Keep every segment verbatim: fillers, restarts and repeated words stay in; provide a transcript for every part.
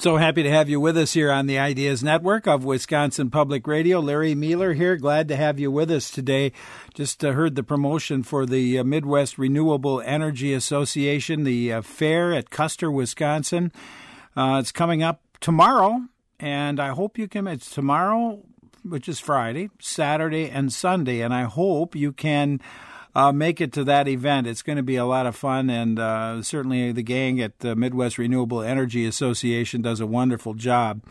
So happy to have you with us here on the Ideas Network of Wisconsin Public Radio. Larry Mueller here. Glad to have you with us today. Just uh, heard the promotion for the uh, Midwest Renewable Energy Association, the uh, fair at Custer, Wisconsin. Uh, it's coming up tomorrow, and I hope you can. It's tomorrow, which is Friday, Saturday, and Sunday, and I hope you can Uh, make it to that event. It's going to be a lot of fun, and uh, certainly the gang at the Midwest Renewable Energy Association does a wonderful job.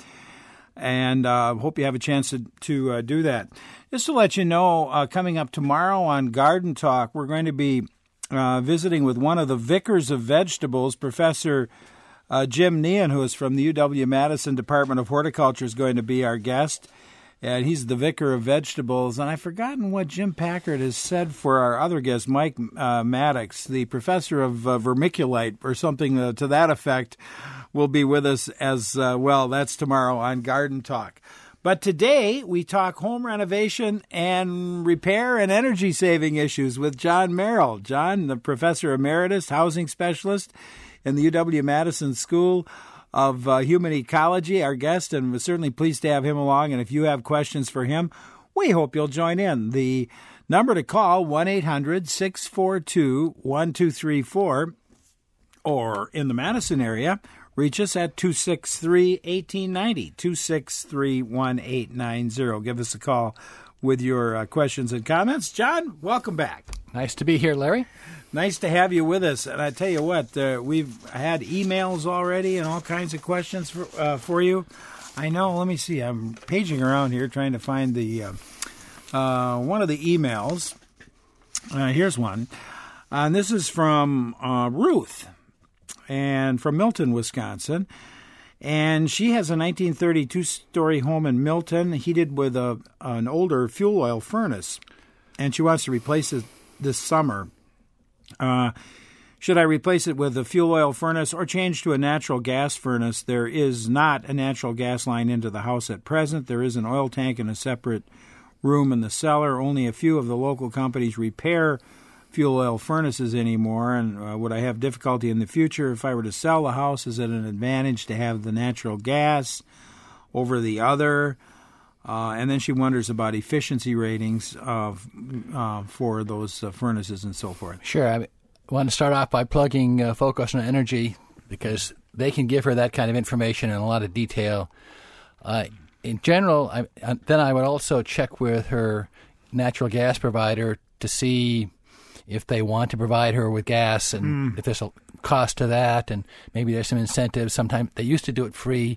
And I uh, hope you have a chance to, to uh, do that. Just to let you know, uh, coming up tomorrow on Garden Talk, we're going to be uh, visiting with one of the vicars of vegetables, Professor uh, Jim Nehan, who is from the U W-Madison Department of Horticulture, is going to be our guest. And he's the vicar of vegetables. And I've forgotten what Jim Packard has said for our other guest, Mike uh, Maddox, the professor of uh, vermiculite or something uh, to that effect, will be with us as uh, well. That's tomorrow on Garden Talk. But today we talk home renovation and repair and energy saving issues with John Merrill. John, the professor emeritus, housing specialist in the U W-Madison School of uh, Human Ecology, our guest, and we're certainly pleased to have him along. And if you have questions for him, we hope you'll join in. The number to call, one eight hundred six four two one two three four, or in the Madison area, reach us at two six three, one eight nine zero, two six three, one eight nine zero. Give us a call with your uh, questions and comments. John, welcome back. Nice to be here, Larry. Nice to have you with us. And I tell you what, uh, we've had emails already and all kinds of questions for, uh, for you. I know, let me see. I'm paging around here trying to find the uh, uh, one of the emails. Uh, here's one. Uh, and this is from uh, Ruth, and from Milton, Wisconsin. And she has a nineteen thirty-two story home in Milton, heated with a an older fuel oil furnace. And she wants to replace it this summer. Uh, should I replace it with a fuel oil furnace or change to a natural gas furnace? There is not a natural gas line into the house at present. There is an oil tank in a separate room in the cellar. Only a few of the local companies repair fuel oil furnaces anymore. And uh, would I have difficulty in the future if I were to sell the house? Is it an advantage to have the natural gas over the other? Uh, and then she wonders about efficiency ratings of, uh, for those uh, furnaces and so forth. Sure. I want to start off by plugging uh, Focus on Energy because they can give her that kind of information in a lot of detail. Uh, in general, I, uh, then I would also check with her natural gas provider to see if they want to provide her with gas and mm. if there's a cost to that, and maybe there's some incentives. Sometimes they used to do it free,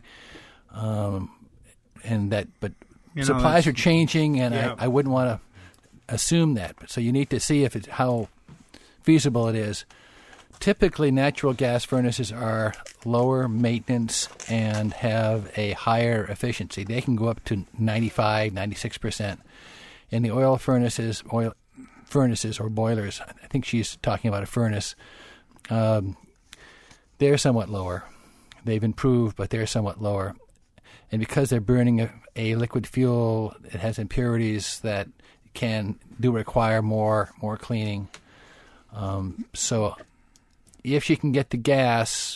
um, and that, but You know, supplies are changing, and yeah. I, I wouldn't want to assume that. So you need to see if it's how feasible it is. Typically, natural gas furnaces are lower maintenance and have a higher efficiency. They can go up to ninety-five, ninety-six percent. And the oil furnaces, oil furnaces or boilers, I think she's talking about a furnace, um, they're somewhat lower. They've improved, but they're somewhat lower. And because they're burning a, a liquid fuel, it has impurities that can do require more more cleaning. Um, so if she can get the gas,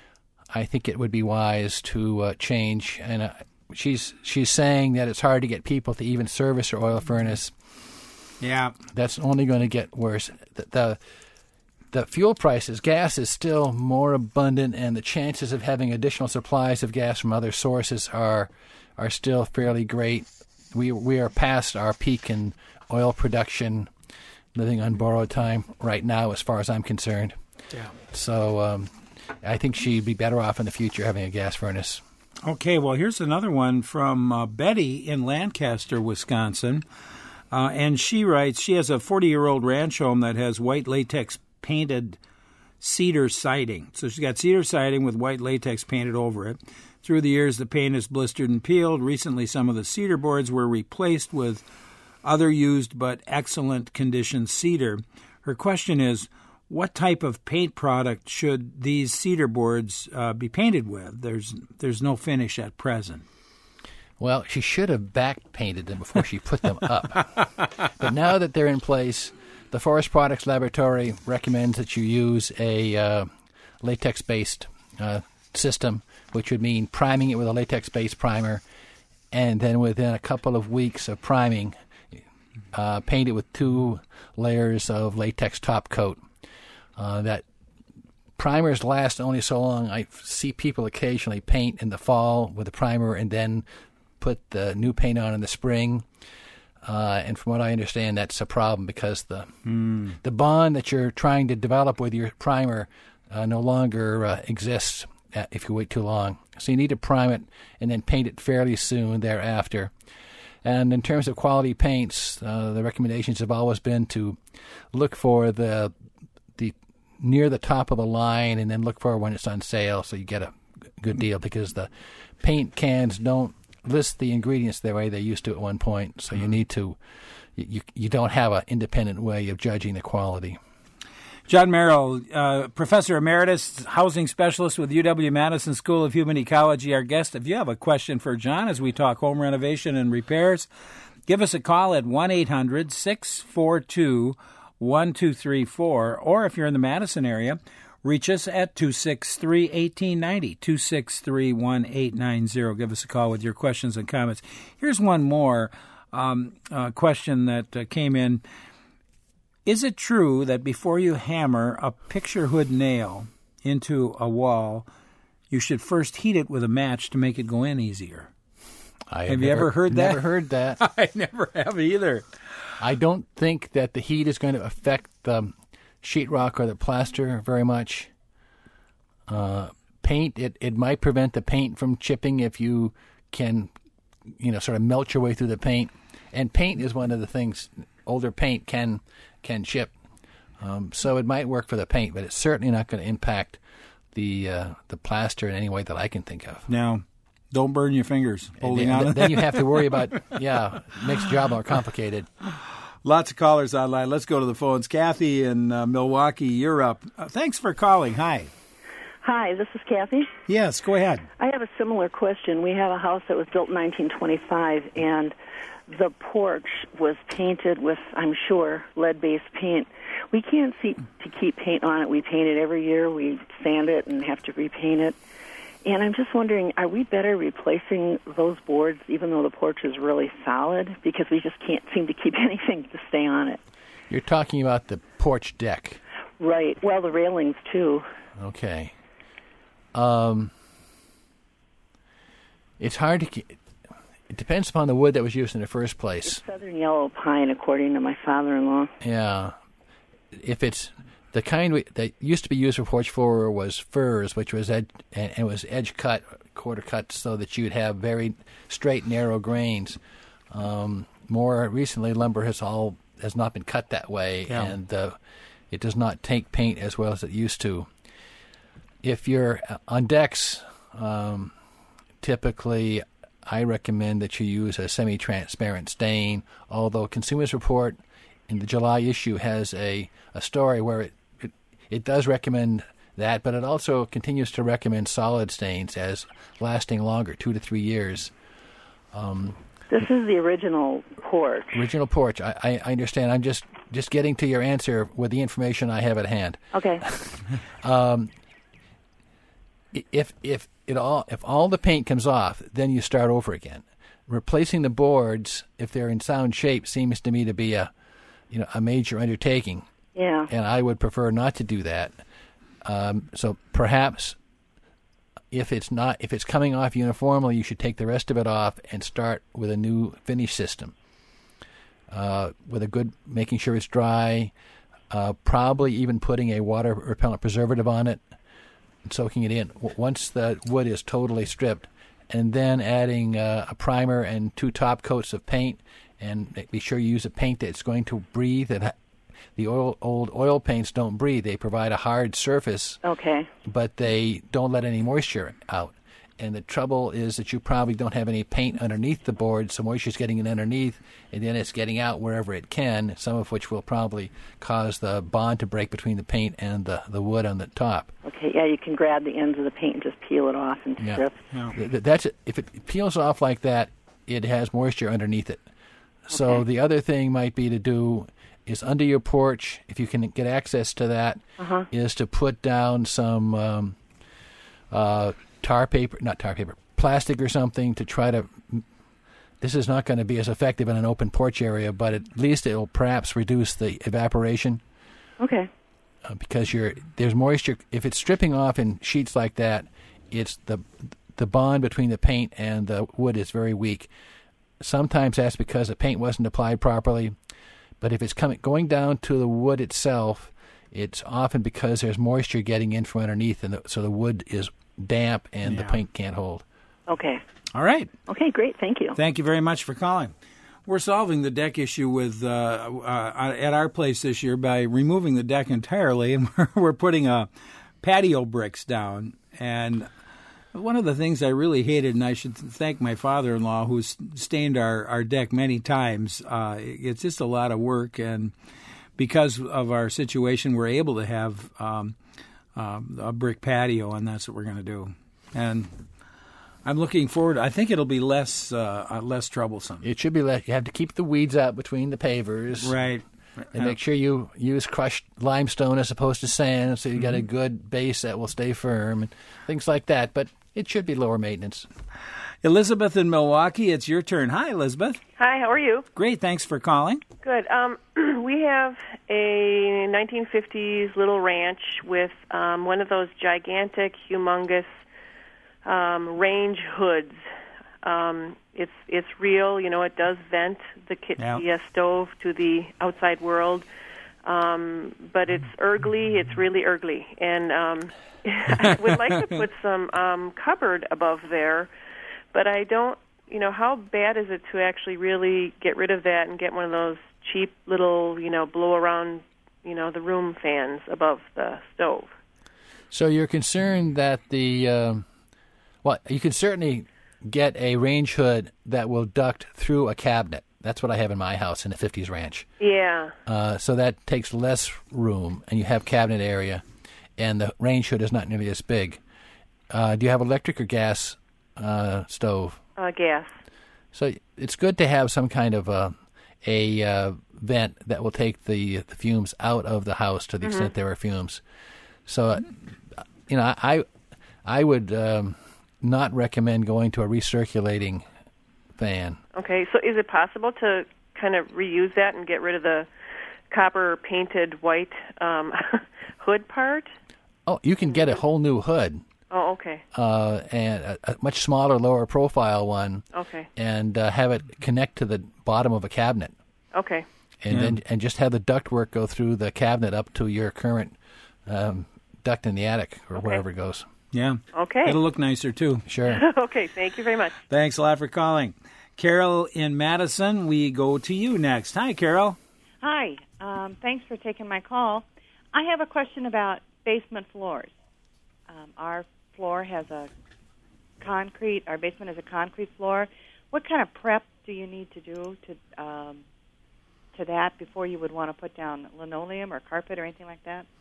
I think it would be wise to uh, change. And uh, she's she's saying that it's hard to get people to even service her oil furnace. Yeah, that's only going to get worse. The, the The fuel prices, gas is still more abundant, and the chances of having additional supplies of gas from other sources are are still fairly great. We we are past our peak in oil production, living on borrowed time right now, as far as I'm concerned. Yeah. So um, I think she'd be better off in the future having a gas furnace. Okay, well, here's another one from uh, Betty in Lancaster, Wisconsin. Uh, and she writes, she has a forty-year-old ranch home that has white latex painted cedar siding. So she's got cedar siding with white latex painted over it. Through the years, the paint is blistered and peeled. Recently, some of the cedar boards were replaced with other used but excellent condition cedar. Her question is, what type of paint product should these cedar boards uh, be painted with? There's there's no finish at present. Well, she should have back painted them before she put them up. But now that they're in place, the Forest Products Laboratory recommends that you use a uh, latex-based uh, system which would mean priming it with a latex-based primer, and then within a couple of weeks of priming, uh, paint it with two layers of latex top coat. Uh, that primers last only so long. I see people occasionally paint in the fall with a primer and then put the new paint on in the spring. Uh, and from what I understand, that's a problem because the mm. the bond that you're trying to develop with your primer uh, no longer uh, exists if you wait too long. So you need to prime it and then paint it fairly soon thereafter. And in terms of quality paints, uh, the recommendations have always been to look for the the near the top of the line and then look for when it's on sale so you get a good deal, because the paint cans don't list the ingredients the way they used to at one point. So you need to, you you don't have an independent way of judging the quality. John Merrill, uh, Professor Emeritus, Housing Specialist with U W-Madison School of Human Ecology, our guest. If you have a question for John as we talk home renovation and repairs, give us a call at one eight hundred six four two one two three four, or if you're in the Madison area, reach us at two six three, one eight nine zero, two six three, one eight nine zero. Give us a call with your questions and comments. Here's one more um, uh, question that uh, came in. Is it true that before you hammer a picture hood nail into a wall, you should first heat it with a match to make it go in easier? I have have you never, ever heard that? Never heard that. I never have either. I don't think that the heat is going to affect the sheetrock or the plaster very much. Uh, paint, it, it might prevent the paint from chipping if you can, you know, sort of melt your way through the paint. And paint is one of the things, older paint can can chip. Um, so it might work for the paint, but it's certainly not going to impact the uh, the plaster in any way that I can think of. Now, don't burn your fingers holding then, on. Then you have to worry about, yeah, it makes the job more complicated. Lots of callers online. Let's go to the phones. Kathy in uh, Milwaukee, you're up. Uh, thanks for calling. Hi. Hi, this is Kathy. Yes, go ahead. I have a similar question. We have a house that was built in nineteen twenty-five, and the porch was painted with, I'm sure, lead-based paint. We can't see to keep paint on it. We paint it every year. We sand it and have to repaint it. And I'm just wondering, are we better replacing those boards even though the porch is really solid? Because we just can't seem to keep anything to stay on it. You're talking about the porch deck. Right. Well, the railings, too. Okay. Um, it's hard to keep... It depends upon the wood that was used in the first place. It's southern yellow pine, according to my father-in-law. Yeah. If it's the kind we, that used to be used for porch floor was firs, which was ed, and it was edge cut, quarter cut, so that you'd have very straight, narrow grains. Um, more recently, lumber has all has not been cut that way, yeah. and uh, it does not take paint as well as it used to. If you're on decks, um, typically I recommend that you use a semi-transparent stain, although Consumers Report in the July issue has a, a story where it, it it does recommend that, but it also continues to recommend solid stains as lasting longer, two to three years. Um, this is the original porch. Original porch. I, I, I understand. I'm just, just getting to your answer with the information I have at hand. Okay. um, if if it all if all the paint comes off, then you start over again. Replacing the boards, if they're in sound shape, seems to me to be a you know a major undertaking. Yeah. And I would prefer not to do that. Um, so perhaps if it's not if it's coming off uniformly, you should take the rest of it off and start with a new finish system. Uh, with a good, making sure it's dry, uh, probably even putting a water repellent preservative on it, and soaking it in. W- once the wood is totally stripped, and then adding uh, a primer and two top coats of paint, and be sure you use a paint that's going to breathe. That ha- the oil, old oil paints don't breathe; they provide a hard surface. Okay. But they don't let any moisture out. And the trouble is that you probably don't have any paint underneath the board, so moisture's getting in underneath, and then it's getting out wherever it can, some of which will probably cause the bond to break between the paint and the, the wood on the top. Okay, yeah, you can grab the ends of the paint and just peel it off in yeah. strips. Yeah. That's it. If it peels off like that, it has moisture underneath it. So okay. The other thing might be to do is under your porch, if you can get access to that, uh-huh. is to put down some... Um, uh, tar paper, not tar paper, plastic or something to try to. This is not going to be as effective in an open porch area, but at least it will perhaps reduce the evaporation. Okay. Uh, because you're there's moisture. If it's stripping off in sheets like that, it's the the bond between the paint and the wood is very weak. Sometimes that's because the paint wasn't applied properly, but if it's coming going down to the wood itself, it's often because there's moisture getting in from underneath, and the, so the wood is damp and Yeah. the paint can't hold. Okay. All right. Okay, great. Thank you. Thank you very much for calling. We're solving the deck issue with uh, uh, at our place this year by removing the deck entirely, and we're, we're putting a patio bricks down. And one of the things I really hated, and I should thank my father-in-law who's stained our, our deck many times, uh, it's just a lot of work. And because of our situation, we're able to have um, uh, a brick patio, and that's what we're going to do. And I'm looking forward. I think it'll be less uh, less troublesome. It should be less. You have to keep the weeds out between the pavers. Right. And make sure you use crushed limestone as opposed to sand, so you got a good base that will stay firm and things like that. But it should be lower maintenance. Elizabeth in Milwaukee, it's your turn. Hi, Elizabeth. Hi, how are you? Great, thanks for calling. Good. Um, we have a nineteen fifties little ranch with um, one of those gigantic, humongous um, range hoods. Um, it's it's real, you know. It does vent the, kit, Yeah. the uh, stove to the outside world, um, but it's ergly. It's really ergly, and um, I would like to put some um, cupboard above there, but I don't. You know, how bad is it to actually really get rid of that and get one of those cheap little, you know, blow around, you know, the room fans above the stove? So you're concerned that the, um, well, you can certainly get a range hood that will duct through a cabinet. That's what I have in my house in the fifties ranch. Yeah. Uh, so that takes less room, and you have cabinet area, and the range hood is not nearly as big. Uh, do you have electric or gas uh, stove? Uh, gas. So it's good to have some kind of a, a uh, vent that will take the, the fumes out of the house to the Mm-hmm. extent there are fumes. So, uh, you know, I I would um, not recommend going to a recirculating fan. Okay, so is it possible to kind of reuse that and get rid of the copper painted white um, hood part? Oh, you can get a whole new hood. Oh, okay. Uh, and a, a much smaller, lower profile one, Okay. and uh, have it connect to the bottom of a cabinet, Okay. and Yeah. then and just have the ductwork go through the cabinet up to your current um, duct in the attic or Okay. wherever it goes. Yeah. Okay. It'll look nicer, too. Sure. Okay, thank you very much. Thanks a lot for calling. Carol in Madison, we go to you next. Hi, Carol. Hi. Um, thanks for taking my call. I have a question about basement floors. Um, our floor has a concrete, our basement has a concrete floor. What kind of prep do you need to do to um, to that before you would want to put down linoleum or carpet or anything like that?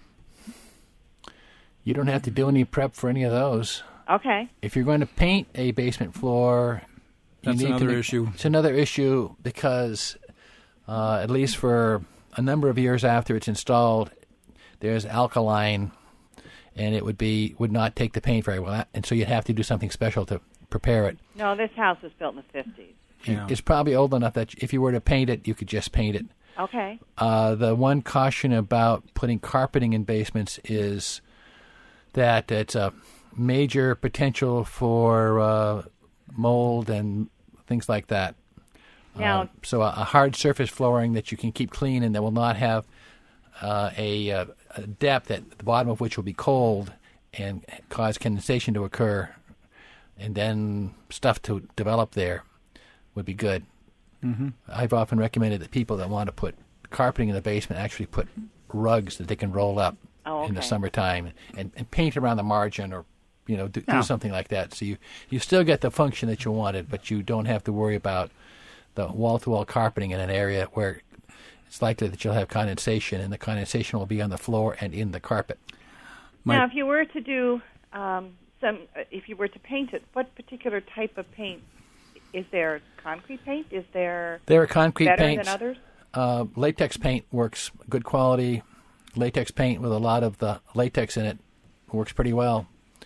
You don't have to do any prep for any of those. Okay. If you're going to paint a basement floor, you That's need another to, issue. It's another issue because, uh, at least for a number of years after it's installed, there's alkaline, and it would be would not take the paint very well, and so you'd have to do something special to prepare it. No, this house was built in the fifties. Yeah. It's probably old enough that if you were to paint it, you could just paint it. Okay. Uh, the one caution about putting carpeting in basements is that it's a major potential for uh, mold and things like that. Now, Uh, so a, a hard surface flooring that you can keep clean and that will not have uh, a, uh, a depth at the bottom of which will be cold and cause condensation to occur, and then stuff to develop there would be good. Mm-hmm. I've often recommended that people that want to put carpeting in the basement actually put rugs that they can roll up Oh, in the okay. summertime and, and paint around the margin, or you know do, Yeah. do something like that. So you, you still get the function that you wanted, but you don't have to worry about the wall-to-wall carpeting in an area where it's likely that you'll have condensation, and the condensation will be on the floor and in the carpet. My- now, if you were to do um, some, uh, if you were to paint it, what particular type of paint? Is there concrete paint? Is there There are concrete better paints. than others? Uh, latex paint works good quality. Latex paint with a lot of the latex in it works pretty well.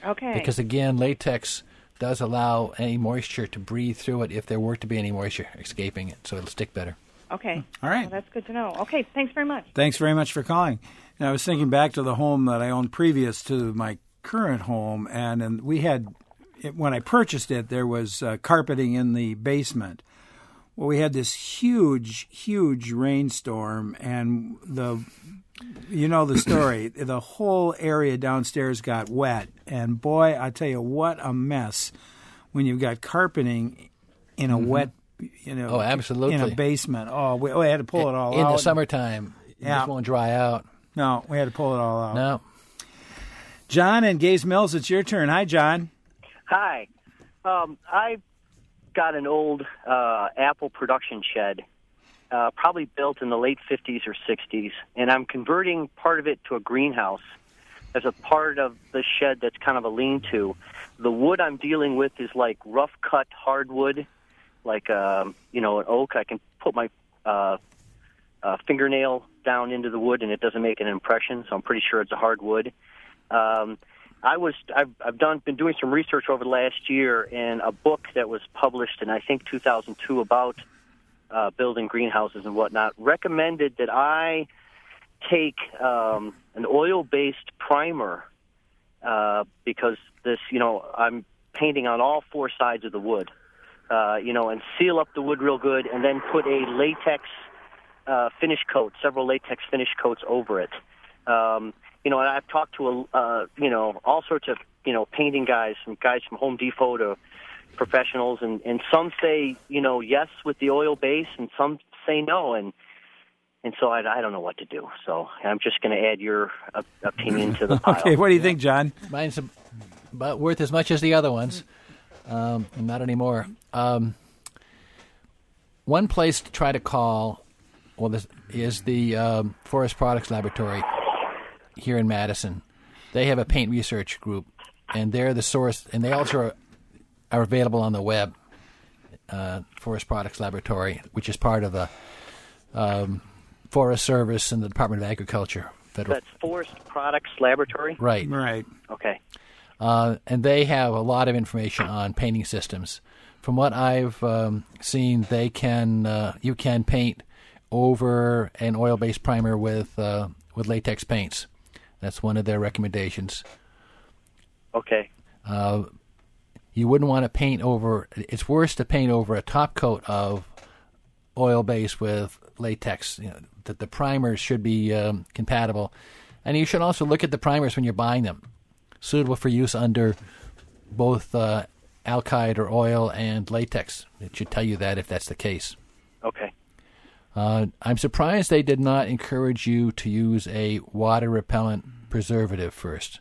Okay. Because, again, latex does allow any moisture to breathe through it if there were to be any moisture escaping it, so it'll stick better. Okay. All right. Well, that's good to know. Okay, thanks very much. Thanks very much for calling. And I was thinking back to the home that I owned previous to my current home, and, and we had, when I purchased it, there was uh, carpeting in the basement. Well, we had this huge, huge rainstorm, and the, you know the story, the whole area downstairs got wet. And boy, I tell you, what a mess when you've got carpeting in a mm-hmm. wet, you know, oh, absolutely. in a basement. Oh, we, we had to pull it all in out. In the summertime, it yeah. just won't dry out. No, we had to pull it all out. No. John in Gays Mills, it's your turn. Hi, John. Hi. Um, I got an old uh, apple production shed, uh, probably built in the late fifties or sixties, and I'm converting part of it to a greenhouse as a part of the shed that's kind of a lean-to. The wood I'm dealing with is like rough-cut hardwood, like um, you know, an oak. I can put my uh, uh, fingernail down into the wood, and it doesn't make an impression, so I'm pretty sure it's a hardwood. Um, I was I've, I've done been doing some research over the last year, and a book that was published in I think two thousand two about uh, building greenhouses and whatnot recommended that I take um, an oil-based primer uh, because this you know I'm painting on all four sides of the wood, uh, you know, and seal up the wood real good, and then put a latex uh, finish coat, several latex finish coats over it. Um, You know, and I've talked to, a, uh, you know, all sorts of, you know, painting guys, from guys from Home Depot to professionals, and, and some say, you know, yes with the oil base, and some say no, and and so I, I don't know what to do. So I'm just going to add your uh, opinion to the pile. Okay, what do you think, John? Mine's about worth as much as the other ones, um, not anymore. Um, one place to try to call, well, this is the um, Forest Products Laboratory here in Madison. They have a paint research group, and they're the source, and they also are, are available on the web, uh, Forest Products Laboratory, which is part of the um, Forest Service and the Department of Agriculture. Federal. That's Forest Products Laboratory? Right. Right. Okay. Uh, and they have a lot of information on painting systems. From what I've um, seen, they can uh, you can paint over an oil-based primer with uh, with latex paints. That's one of their recommendations. Okay. Uh, you wouldn't want to paint over, it's worse to paint over a top coat of oil base with latex. You know, that the primers should be um, compatible. And you should also look at the primers when you're buying them, suitable for use under both uh, alkyd or oil and latex. It should tell you that if that's the case. Okay. Uh, I'm surprised they did not encourage you to use a water-repellent preservative first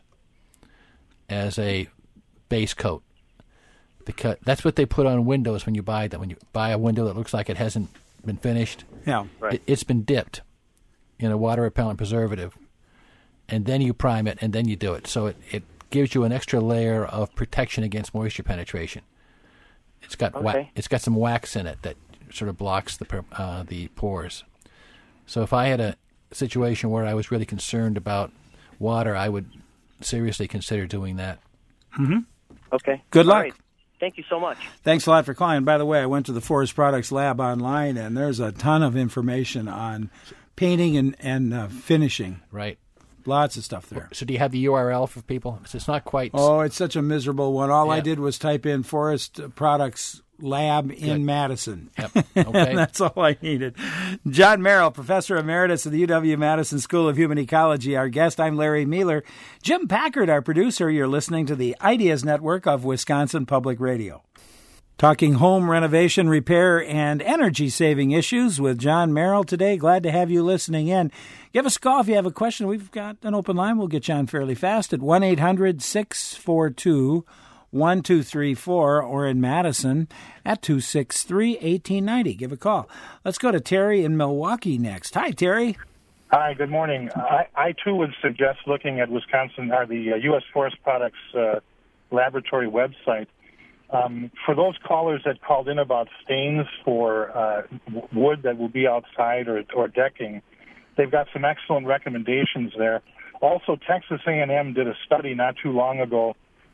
as a base coat, because that's what they put on windows when you buy them. When you buy a window that looks like it hasn't been finished, yeah, right. it, it's been dipped in a water-repellent preservative, and then you prime it, and then you do it. So it, it gives you an extra layer of protection against moisture penetration. It's got okay. wa- it's got some wax in it that sort of blocks the uh, the pores. So if I had a situation where I was really concerned about water, I would seriously consider doing that. Mm-hmm. Okay. Good luck. All right. Thank you so much. Thanks a lot for calling. By the way, I went to the Forest Products Lab online, and there's a ton of information on painting and, and uh, finishing. Right. Lots of stuff there. So do you have the U R L for people? It's not quite... Oh, it's such a miserable one. All yeah. I did was type in Forest Products Lab in Good. Madison. Yep. Okay. And that's all I needed. John Merrill, Professor Emeritus of the U W-Madison School of Human Ecology, our guest. I'm Larry Mueller. Jim Packard, our producer. You're listening to the Ideas Network of Wisconsin Public Radio. Talking home renovation, repair, and energy-saving issues with John Merrill today. Glad to have you listening in. Give us a call if you have a question. We've got an open line. We'll get you on fairly fast at one eight hundred six four two one two three four or in Madison at two six three one eight nine zero. Give a call. Let's go to Terry in Milwaukee next. Hi, Terry. Hi, good morning. I, I too would suggest looking at Wisconsin or the uh, U S Forest Products uh, Laboratory website. Um, for those callers that called in about stains for uh, w- wood that will be outside or, or decking, they've got some excellent recommendations there. Also, Texas A and M did a study not too long ago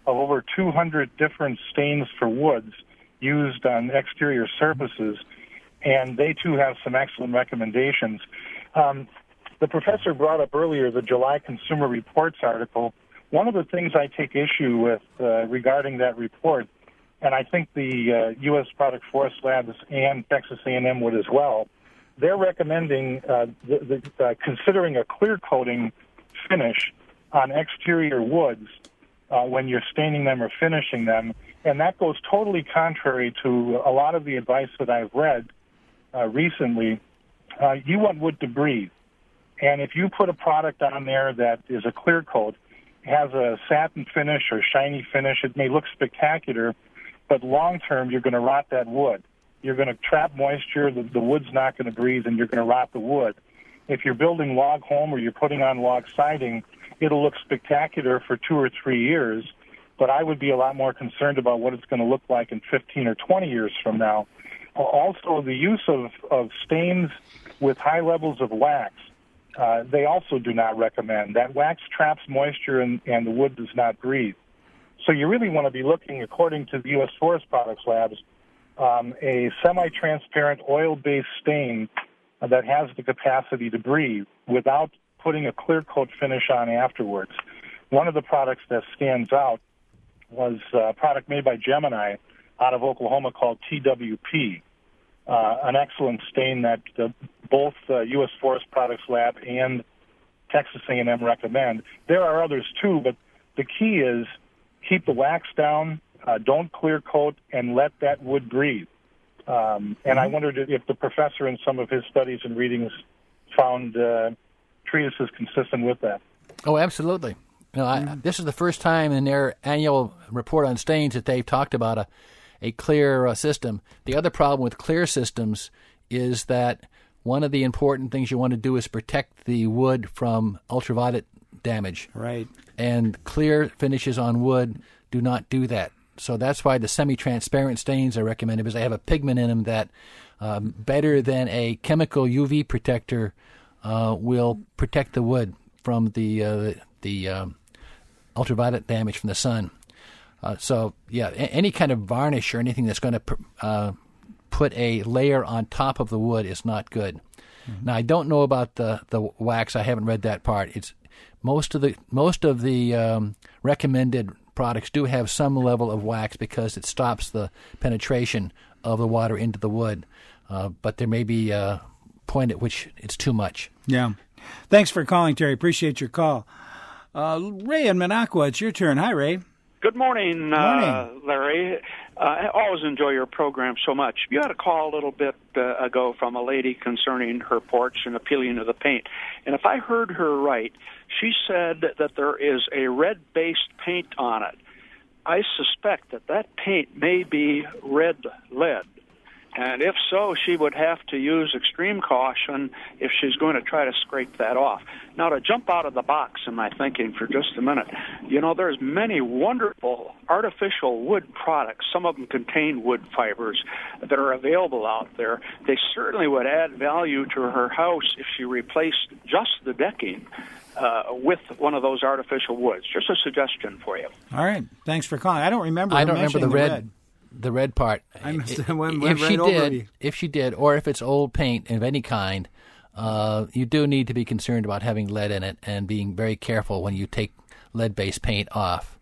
of over two hundred different stains for woods used on exterior surfaces, and they too have some excellent recommendations. Um, the professor brought up earlier the July Consumer Reports article. One of the things I take issue with uh, regarding that report, and I think the uh, U S Product Forest Labs and Texas A and M would as well, they're recommending uh, the, the, uh, considering a clear coating finish on exterior woods uh, when you're staining them or finishing them, and that goes totally contrary to a lot of the advice that I've read uh, recently. Uh, you want wood to breathe, and if you put a product on there that is a clear coat, has a satin finish or shiny finish, it may look spectacular, but long term you're going to rot that wood. You're going to trap moisture, the, the wood's not going to breathe, and you're going to rot the wood. If you're building log home or you're putting on log siding, it'll look spectacular for two or three years, but I would be a lot more concerned about what it's going to look like in fifteen or twenty years from now. Also, the use of, of stains with high levels of wax, uh, they also do not recommend. That wax traps moisture and, and the wood does not breathe. So you really want to be looking, according to the U S Forest Products Labs, um, a semi-transparent oil-based stain that has the capacity to breathe without putting a clear coat finish on afterwards. One of the products that stands out was a product made by Gemini out of Oklahoma called T W P, uh, an excellent stain that uh, both uh, U S Forest Products Lab and Texas A and M recommend. There are others too, but the key is keep the wax down, uh, don't clear coat, and let that wood breathe. Um, and I wondered if the professor in some of his studies and readings found uh, treatises consistent with that. Oh, absolutely. You know, I, this is the first time in their annual report on stains that they've talked about a, a clear uh, system. The other problem with clear systems is that one of the important things you want to do is protect the wood from ultraviolet damage. Right. And clear finishes on wood do not do that. So that's why the semi-transparent stains are recommended, because they have a pigment in them that um, better than a chemical U V protector uh, will protect the wood from the uh, the um, ultraviolet damage from the sun. Uh, so, yeah, a- any kind of varnish or anything that's going to pr- uh, put a layer on top of the wood is not good. Mm-hmm. Now, I don't know about the, the wax. I haven't read that part. It's most of the most of the um, recommended products do have some level of wax because it stops the penetration of the water into the wood. Uh, but there may be a point at which it's too much. Yeah. Thanks for calling, Terry. Appreciate your call. Uh, Ray in Minocqua, it's your turn. Hi, Ray. Good morning, morning. Uh, Larry. Uh, I always enjoy your program so much. You had a call a little bit uh, ago from a lady concerning her porch and appealing to the paint. And if I heard her right, she said that there is a red-based paint on it. I suspect that that paint may be red lead. And if so, she would have to use extreme caution if she's going to try to scrape that off. Now, to jump out of the box in my thinking for just a minute, you know, there's many wonderful artificial wood products. Some of them contain wood fibers that are available out there. They certainly would add value to her house if she replaced just the decking uh, with one of those artificial woods. Just a suggestion for you. All right. Thanks for calling. I don't remember I don't remember the red. red. The red part. I must have if went, went she right over did, you. if she did, or if it's old paint of any kind, uh, you do need to be concerned about having lead in it and being very careful when you take lead-based paint off.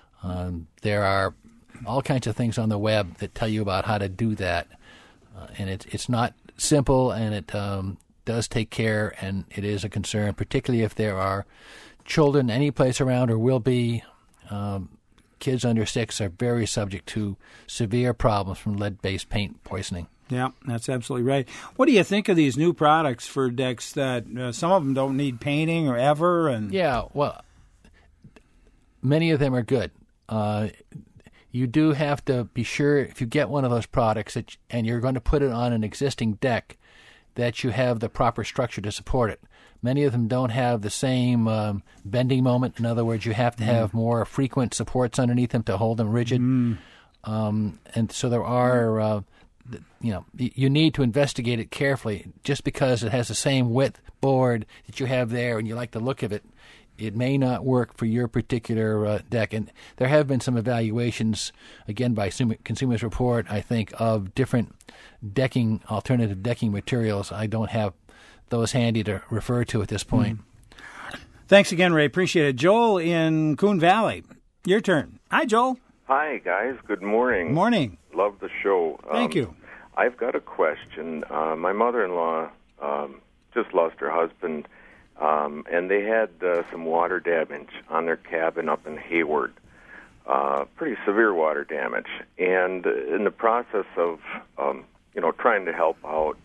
Um, there are all kinds of things on the web that tell you about how to do that, uh, and it's it's not simple, and it um, does take care, and it is a concern, particularly if there are children any place around or will be. Um, Kids under six are very subject to severe problems from lead-based paint poisoning. Yeah, that's absolutely right. What do you think of these new products for decks that uh, some of them don't need painting or ever? And Yeah, well, many of them are good. Uh, you do have to be sure if you get one of those products that, and you're going to put it on an existing deck, that you have the proper structure to support it. Many of them don't have the same um, bending moment. In other words, you have to have mm. more frequent supports underneath them to hold them rigid. Mm. Um, and so there are, uh, you know, you need to investigate it carefully. Just because it has the same width board that you have there and you like the look of it, it may not work for your particular uh, deck. And there have been some evaluations, again, by Consumers Report, I think, of different decking, alternative decking materials. I don't have those handy to refer to at this point. Mm. Thanks again, Ray. Appreciate it. Joel in Coon Valley, your turn. Hi, Joel. Hi, guys. Good morning. Morning. Love the show. Thank um, you. I've got a question. Uh, my mother-in-law um, just lost her husband, um, and they had uh, some water damage on their cabin up in Hayward. Uh, pretty severe water damage. And in the process of, um, you know, trying to help out,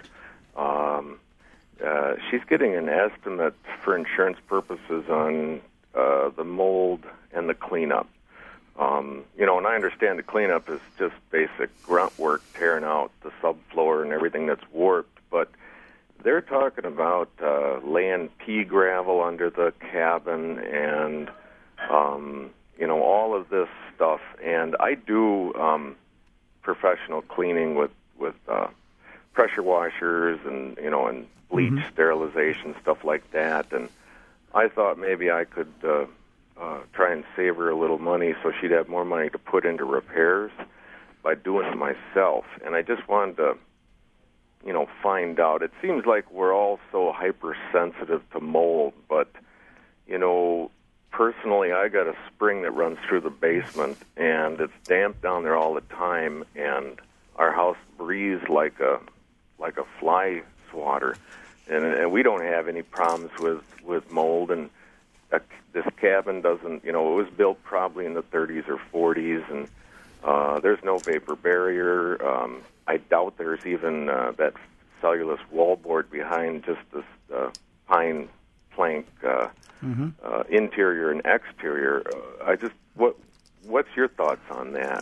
um, uh, she's getting an estimate for insurance purposes on uh, the mold and the cleanup. Um, you know, and I understand the cleanup is just basic grunt work, tearing out the subfloor and everything that's warped, but they're talking about uh, laying pea gravel under the cabin and, um, you know, all of this stuff. And I do um, professional cleaning with, with uh, pressure washers and, you know, and bleach mm-hmm. sterilization, stuff like that. And I thought maybe I could... Uh, Uh, try and save her a little money so she'd have more money to put into repairs by doing it myself. And I just wanted to, you know, find out. It seems like we're all so hypersensitive to mold, but, you know, personally I got a spring that runs through the basement, and it's damp down there all the time, and our house breathes like a like a fly swatter. And, and we don't have any problems with, with mold, and Uh, this cabin doesn't, you know, it was built probably in the thirties or forties, and uh, there's no vapor barrier. Um, I doubt there's even uh, that cellulose wallboard behind just this uh, pine plank uh, mm-hmm. uh, interior and exterior. Uh, I just, what, what's your thoughts on that?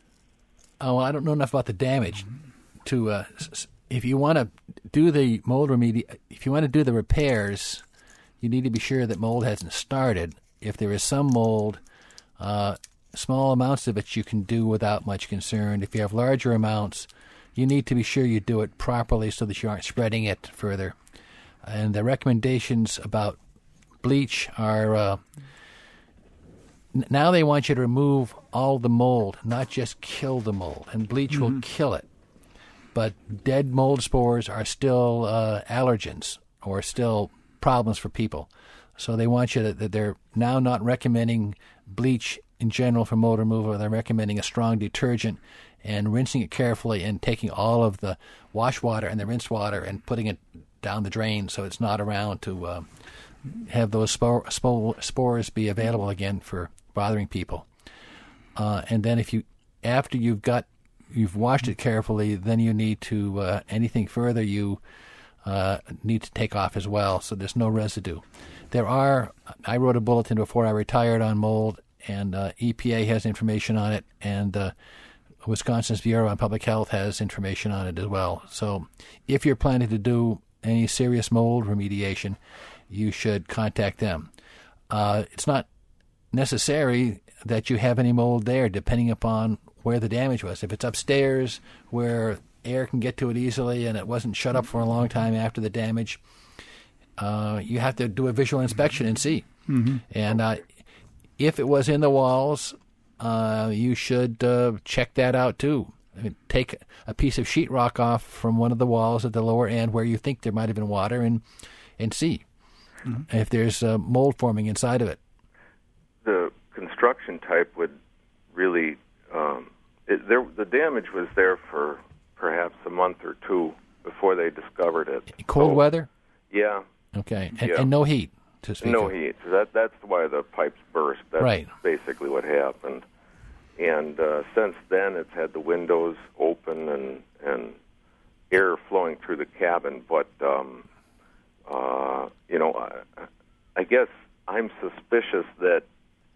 Oh, well, I don't know enough about the damage to, uh, if you want to do the mold remedi, if you want to do the repairs, you need to be sure that mold hasn't started. If there is some mold, uh, small amounts of it you can do without much concern. If you have larger amounts, you need to be sure you do it properly so that you aren't spreading it further. And the recommendations about bleach are, uh, n- now they want you to remove all the mold, not just kill the mold. And bleach mm-hmm. will kill it. But dead mold spores are still uh, allergens or still problems for people. So they want you to, that they're now not recommending bleach in general for mold removal. They're recommending a strong detergent and rinsing it carefully and taking all of the wash water and the rinse water and putting it down the drain so it's not around to uh, have those spore, spore, spores be available again for bothering people. Uh, and then if you, after you've got, you've washed it carefully, then you need to, uh, anything further you Uh, need to take off as well, so there's no residue. There are, I wrote a bulletin before I retired on mold, and uh, E P A has information on it, and uh, Wisconsin's Bureau of Public Health has information on it as well. So if you're planning to do any serious mold remediation, you should contact them. Uh, it's not necessary that you have any mold there, depending upon where the damage was. If it's upstairs where air can get to it easily and it wasn't shut up for a long time after the damage, uh, you have to do a visual inspection and see. Mm-hmm. And uh, if it was in the walls, uh, you should uh, check that out too. I mean, take a piece of sheetrock off from one of the walls at the lower end where you think there might have been water and, and see mm-hmm. if there's uh, mold forming inside of it. The construction type would really, um, it, there, the damage was there for perhaps a month or two before they discovered it. Cold so, weather? Yeah. Okay. And, yeah. and no heat to speak No of. heat. So that, that's why the pipes burst. That's right. basically what happened. And uh, since then, it's had the windows open and, and air flowing through the cabin. But, um, uh, you know, I, I guess I'm suspicious that,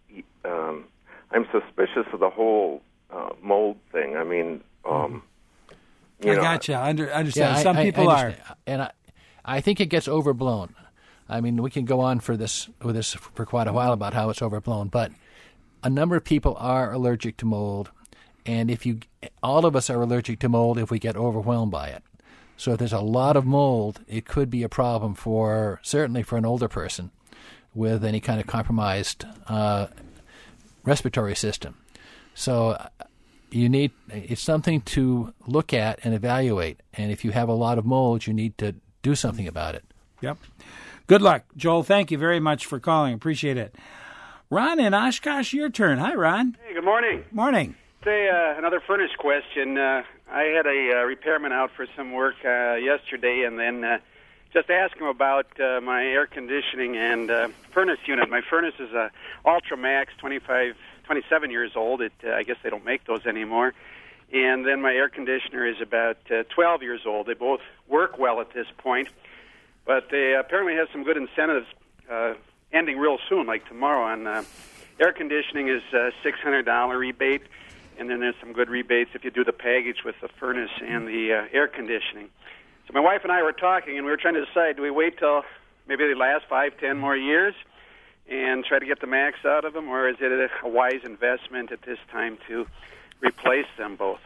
um, I'm suspicious of the whole uh, mold thing. I mean, um, You I know, gotcha. I under, understand. Yeah, Some I, people I are, and I, I think it gets overblown. I mean, we can go on for this with this for quite a while about how it's overblown, but a number of people are allergic to mold, and if you, all of us are allergic to mold if we get overwhelmed by it. So if there's a lot of mold, it could be a problem for certainly for an older person. with any kind of compromised uh, respiratory system. So you need it's something to look at and evaluate. And if you have a lot of mold, you need to do something about it. Yep. Good luck, Joel. Thank you very much for calling. Appreciate it. Ron in Oshkosh, your turn. Hi, Ron. Hey, good morning. Morning. Say uh, another furnace question. Uh, I had a uh, repairman out for some work uh, yesterday, and then uh, just asked him about uh, my air conditioning and uh, furnace unit. My furnace is a Ultramax, twenty-five, twenty-seven years old. It, uh, I guess they don't make those anymore. And then my air conditioner is about uh, twelve years old. They both work well at this point, but they apparently have some good incentives uh, ending real soon, like tomorrow. On uh, air conditioning is a six hundred dollars rebate, and then there's some good rebates if you do the package with the furnace and the uh, air conditioning. So my wife and I were talking, and we were trying to decide, do we wait till maybe they last five, ten more years and try to get the max out of them, or is it a, a wise investment at this time to replace them both?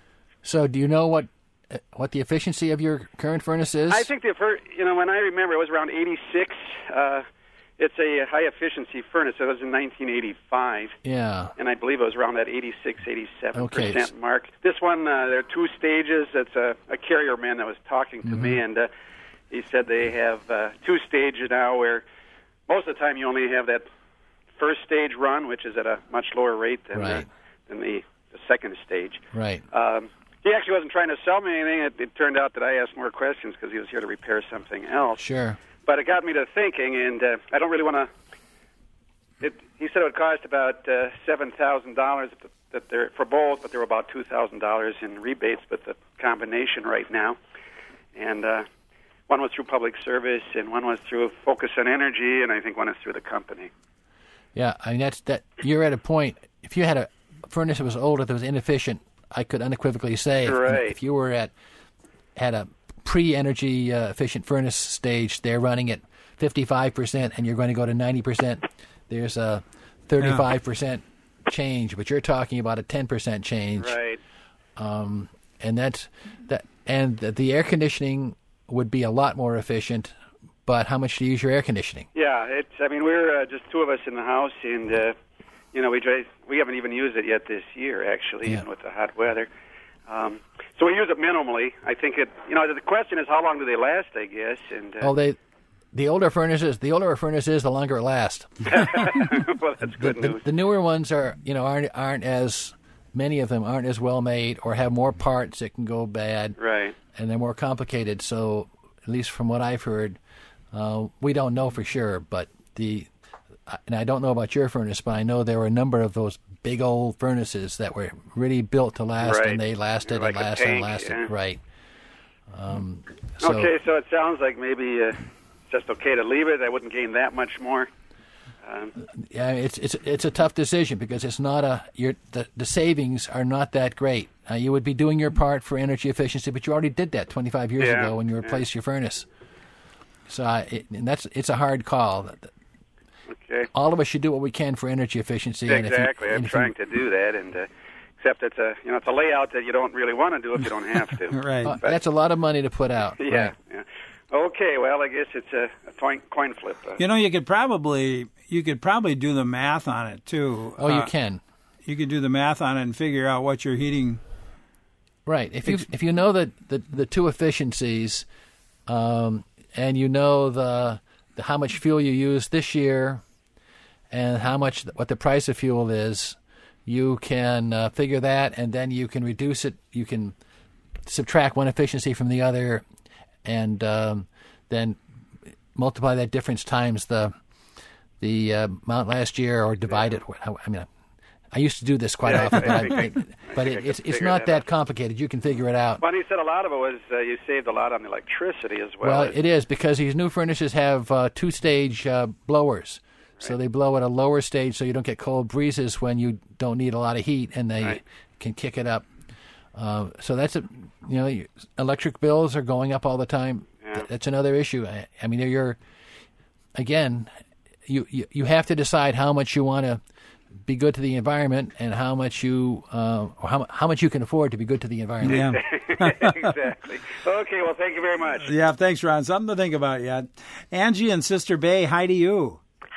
So do you know what what the efficiency of your current furnace is? I think the fir- you know when I remember it was around eighty-six. Uh, it's a high efficiency furnace. It was in nineteen eighty-five. Yeah. And I believe it was around that eighty-six, eighty-seven okay. percent mark. This one, uh, there are two stages. It's a, a carrier man that was talking to mm-hmm. me, and uh, he said they have uh, two stages now where most of the time you only have that first stage run, which is at a much lower rate than, right. the, than the, the second stage. Right. Um, he actually wasn't trying to sell me anything. It, it turned out that I asked more questions because he was here to repair something else. Sure. But it got me to thinking, and uh, I don't really want to. He said it would cost about uh, seven thousand dollars that they're for both, but there were about two thousand dollars in rebates with the combination right now. And uh, one was through public service, and one was through Focus on Energy, and I think one is through the company. Yeah, I mean that's that. You're at a point. If you had a furnace that was older, that was inefficient, I could unequivocally say, right. if, if you were at had a pre-energy uh, efficient furnace stage, they're running at fifty-five percent, and you're going to go to ninety percent. There's a thirty-five percent yeah. change, but you're talking about a ten percent change. Right. Um, and that's that. And the, the air conditioning would be a lot more efficient. But how much do you use your air conditioning? Yeah, it's. I mean, we're uh, just two of us in the house, and uh, you know, we try, we haven't even used it yet this year, actually, yeah. even with the hot weather. Um, so we use it minimally. I think it. You know, the question is how long do they last? I guess. And uh, oh, they. The older furnaces, the older a furnace is, the longer it lasts. Well, that's good the, news. The, the newer ones are, you know, aren't aren't as many of them aren't as well made, or have more parts that can go bad. Right. And they're more complicated. So, at least from what I've heard, uh, we don't know for sure. But the, and I don't know about your furnace, but I know there were a number of those big old furnaces that were really built to last, right. and they lasted like and lasted tank, and lasted. yeah. Right. Um, so, okay, so it sounds like maybe. Uh, Just okay to leave it. I wouldn't gain that much more. Um, yeah, it's it's it's a tough decision because it's not a your the, the savings are not that great. Uh, you would be doing your part for energy efficiency, but you already did that twenty-five years yeah, ago when you replaced yeah. your furnace. So uh, it, and that's it's a hard call. Okay. All of us should do what we can for energy efficiency. Exactly. And if you, I'm and trying you, to do that, and uh, except it's a you know it's a layout that you don't really want to do if you don't have to. Right. Uh, that's a lot of money to put out. Yeah. Right. Yeah. Okay, well, I guess it's a, a coin, coin flip. Uh, you know, you could probably you could probably do the math on it too. Oh, uh, you can. You could do the math on it and figure out what you're heating. Right. If you if you know that the the two efficiencies, um, and you know the, the how much fuel you use this year, and how much what the price of fuel is, you can uh, figure that, and then you can reduce it. You can subtract one efficiency from the other. And um, then multiply that difference times the the uh, amount last year, or divide it. I mean, I used to do this quite yeah, often, but, I, I, I, but I it, it's it's that not that out. complicated. You can figure it out. Well, he said a lot of it was uh, you saved a lot on electricity as well. Well, it is because these new furnaces have uh, two-stage uh, blowers, right. So they blow at a lower stage, so you don't get cold breezes when you don't need a lot of heat, and they right. can kick it up. Uh, so that's a, you know, electric bills are going up all the time. Yeah. That's another issue. I, I mean, you're, again, you, you, you have to decide how much you want to be good to the environment and how much you, uh, or how, how much you can afford to be good to the environment. Yeah. Exactly. Okay, well, thank you very much. Yeah, thanks, Ron. Something to think about yet. Angie and Sister Bay, hi to you.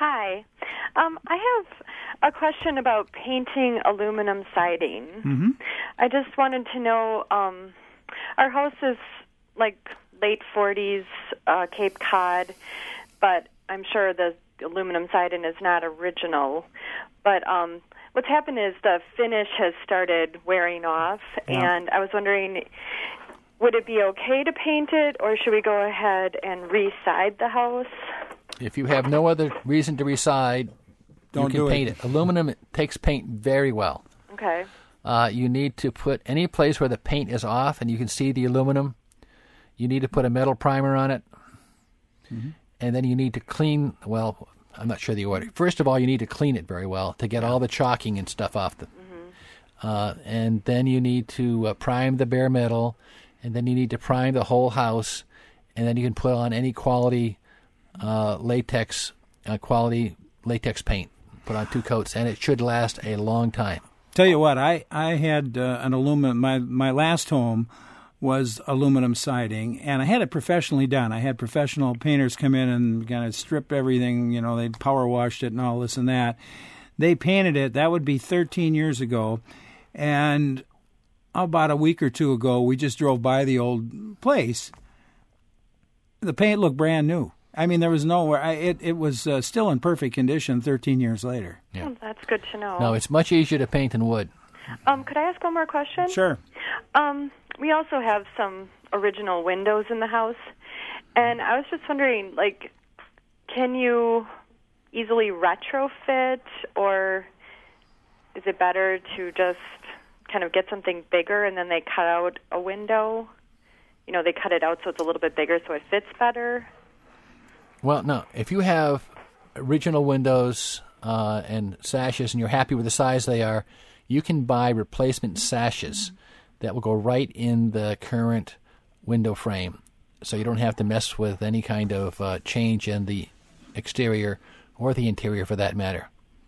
Um, I have a question about painting aluminum siding. Mm-hmm. I just wanted to know, um, our house is like late forties uh, Cape Cod, but I'm sure the aluminum siding is not original. But um, what's happened is the finish has started wearing off, yeah. and I was wondering, would it be okay to paint it, or should we go ahead and re-side the house? If you have no other reason to reside, Don't you can do paint it. it. Aluminum takes paint very well. Okay. Uh, you need to put any place where the paint is off and you can see the aluminum, you need to put a metal primer on it. Mm-hmm. And then you need to clean, well, I'm not sure the order. First of all, you need to clean it very well to get all the chalking and stuff off the. Mm-hmm. Uh, and then you need to uh, prime the bare metal, and then you need to prime the whole house, and then you can put on any quality uh, latex, uh, quality latex paint. Put on two coats, and it should last a long time. Tell you what, I I had uh, an aluminum. My my last home was aluminum siding, and I had it professionally done. I had professional painters come in and kind of strip everything. You know, they power washed it and all this and that. They painted it. That would be thirteen years ago, and about a week or two ago, we just drove by the old place. The paint looked brand new. I mean, there was nowhere. I, it it was uh, still in perfect condition thirteen years later. Yeah. Oh, that's good to know. No, it's much easier to paint than wood. Um, could I ask one more question? Sure. Um, we also have some original windows in the house, and I was just wondering, like, can you easily retrofit, or is it better to just kind of get something bigger and then they cut out a window? You know, they cut it out so it's a little bit bigger so it fits better. Well, no. If you have original windows uh, and sashes and you're happy with the size they are, you can buy replacement sashes that will go right in the current window frame. So you don't have to mess with any kind of uh, change in the exterior or the interior for that matter.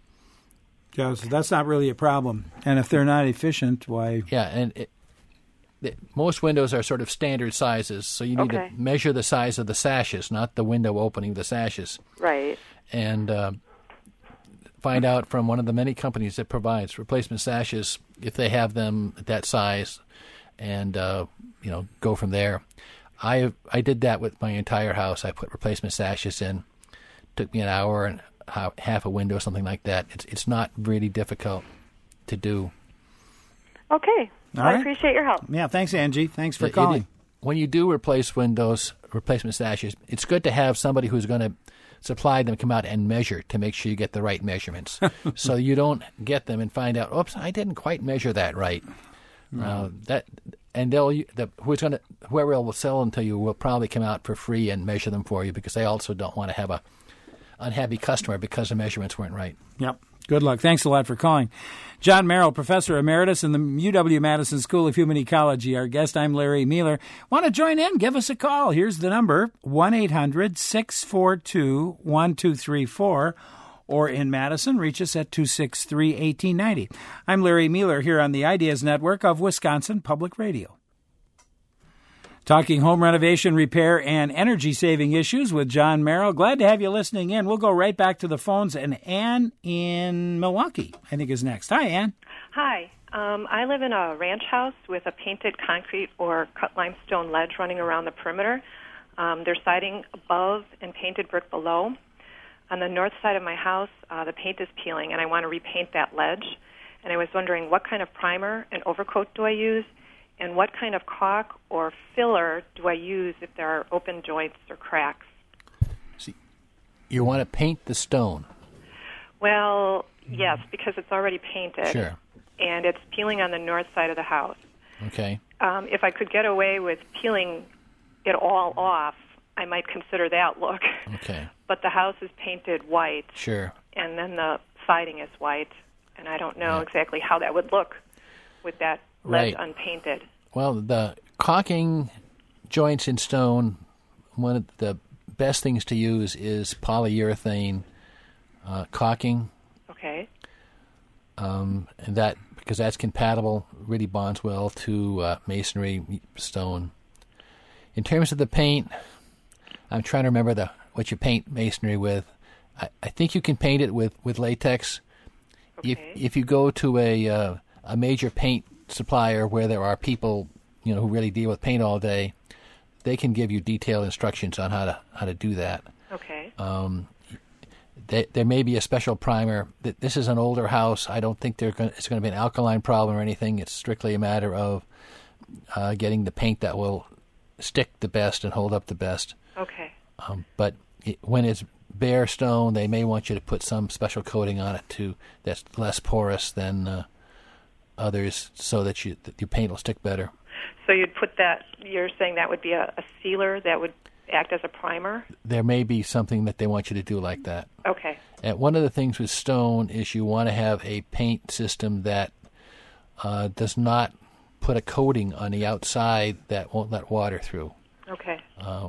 Yeah, so that's not really a problem. And if they're not efficient, why... Yeah, and it, the, most windows are sort of standard sizes, so you need okay. to measure the size of the sashes, not the window opening, the sashes. Right. And uh, find out from one of the many companies that provides replacement sashes if they have them at that size, and uh, you know, go from there. I I did that with my entire house. I put replacement sashes in. Took me an hour and half a window, something like that. It's it's not really difficult to do. Okay. All I right. appreciate your help. Yeah, thanks, Angie. Thanks for It- it- calling. when you do replace windows, replacement sashes, it's good to have somebody who's going to supply them come out and measure to make sure you get the right measurements. So you don't get them and find out, oops, I didn't quite measure that right. No. Uh, that and they'll the who's going to whoever will sell them to you will probably come out for free and measure them for you, because they also don't want to have a unhappy customer because the measurements weren't right. Yep. Good luck. Thanks a lot for calling. John Merrill, Professor Emeritus in the U W-Madison School of Human Ecology. Our guest, I'm Larry Mueller. Want to join in? Give us a call. Here's the number, one eight hundred six four two one two three four. Or in Madison, reach us at two six three, one eight nine zero. I'm Larry Mueller here on the Ideas Network of Wisconsin Public Radio. Talking home renovation, repair, and energy-saving issues with John Merrill. Glad to have you listening in. We'll go right back to the phones, and Ann in Milwaukee, I think, is next. Hi, Ann. Hi. Um, I live in a ranch house with a painted concrete or cut limestone ledge running around the perimeter. Um, there's siding above and painted brick below. On the north side of my house, uh, the paint is peeling, and I want to repaint that ledge. And I was wondering, what kind of primer and overcoat do I use? And what kind of caulk or filler do I use if there are open joints or cracks? See, you want to paint the stone. Well, yes, because it's already painted. Sure. And it's peeling on the north side of the house. Okay. Um, if I could get away with peeling it all off, I might consider that look. Okay. But the house is painted white. Sure. And then the siding is white. And I don't know Yeah. exactly how that would look with that ledge Right. unpainted. Well, the caulking joints in stone, one of the best things to use is polyurethane uh, caulking. Okay. Um, and that because that's compatible, really bonds well to uh, masonry stone. In terms of the paint, I'm trying to remember the what you paint masonry with. I, I think you can paint it with, with latex. Okay. If if you go to a uh, a major paint supplier where there are people, you know, who really deal with paint all day, they can give you detailed instructions on how to how to do that. Okay. Um, they, there may be a special primer. This is an older house. I don't think they're going it's going to be an alkaline problem or anything. It's strictly a matter of uh, getting the paint that will stick the best and hold up the best. Okay. Um, but it, when it's bare stone, they may want you to put some special coating on it too that's less porous than uh, others, so that you that your paint will stick better. So you'd put that. You're saying that would be a, a sealer that would act as a primer? There may be something that they want you to do like that. Okay. And one of the things with stone is you want to have a paint system that uh, does not put a coating on the outside that won't let water through. Okay. Uh,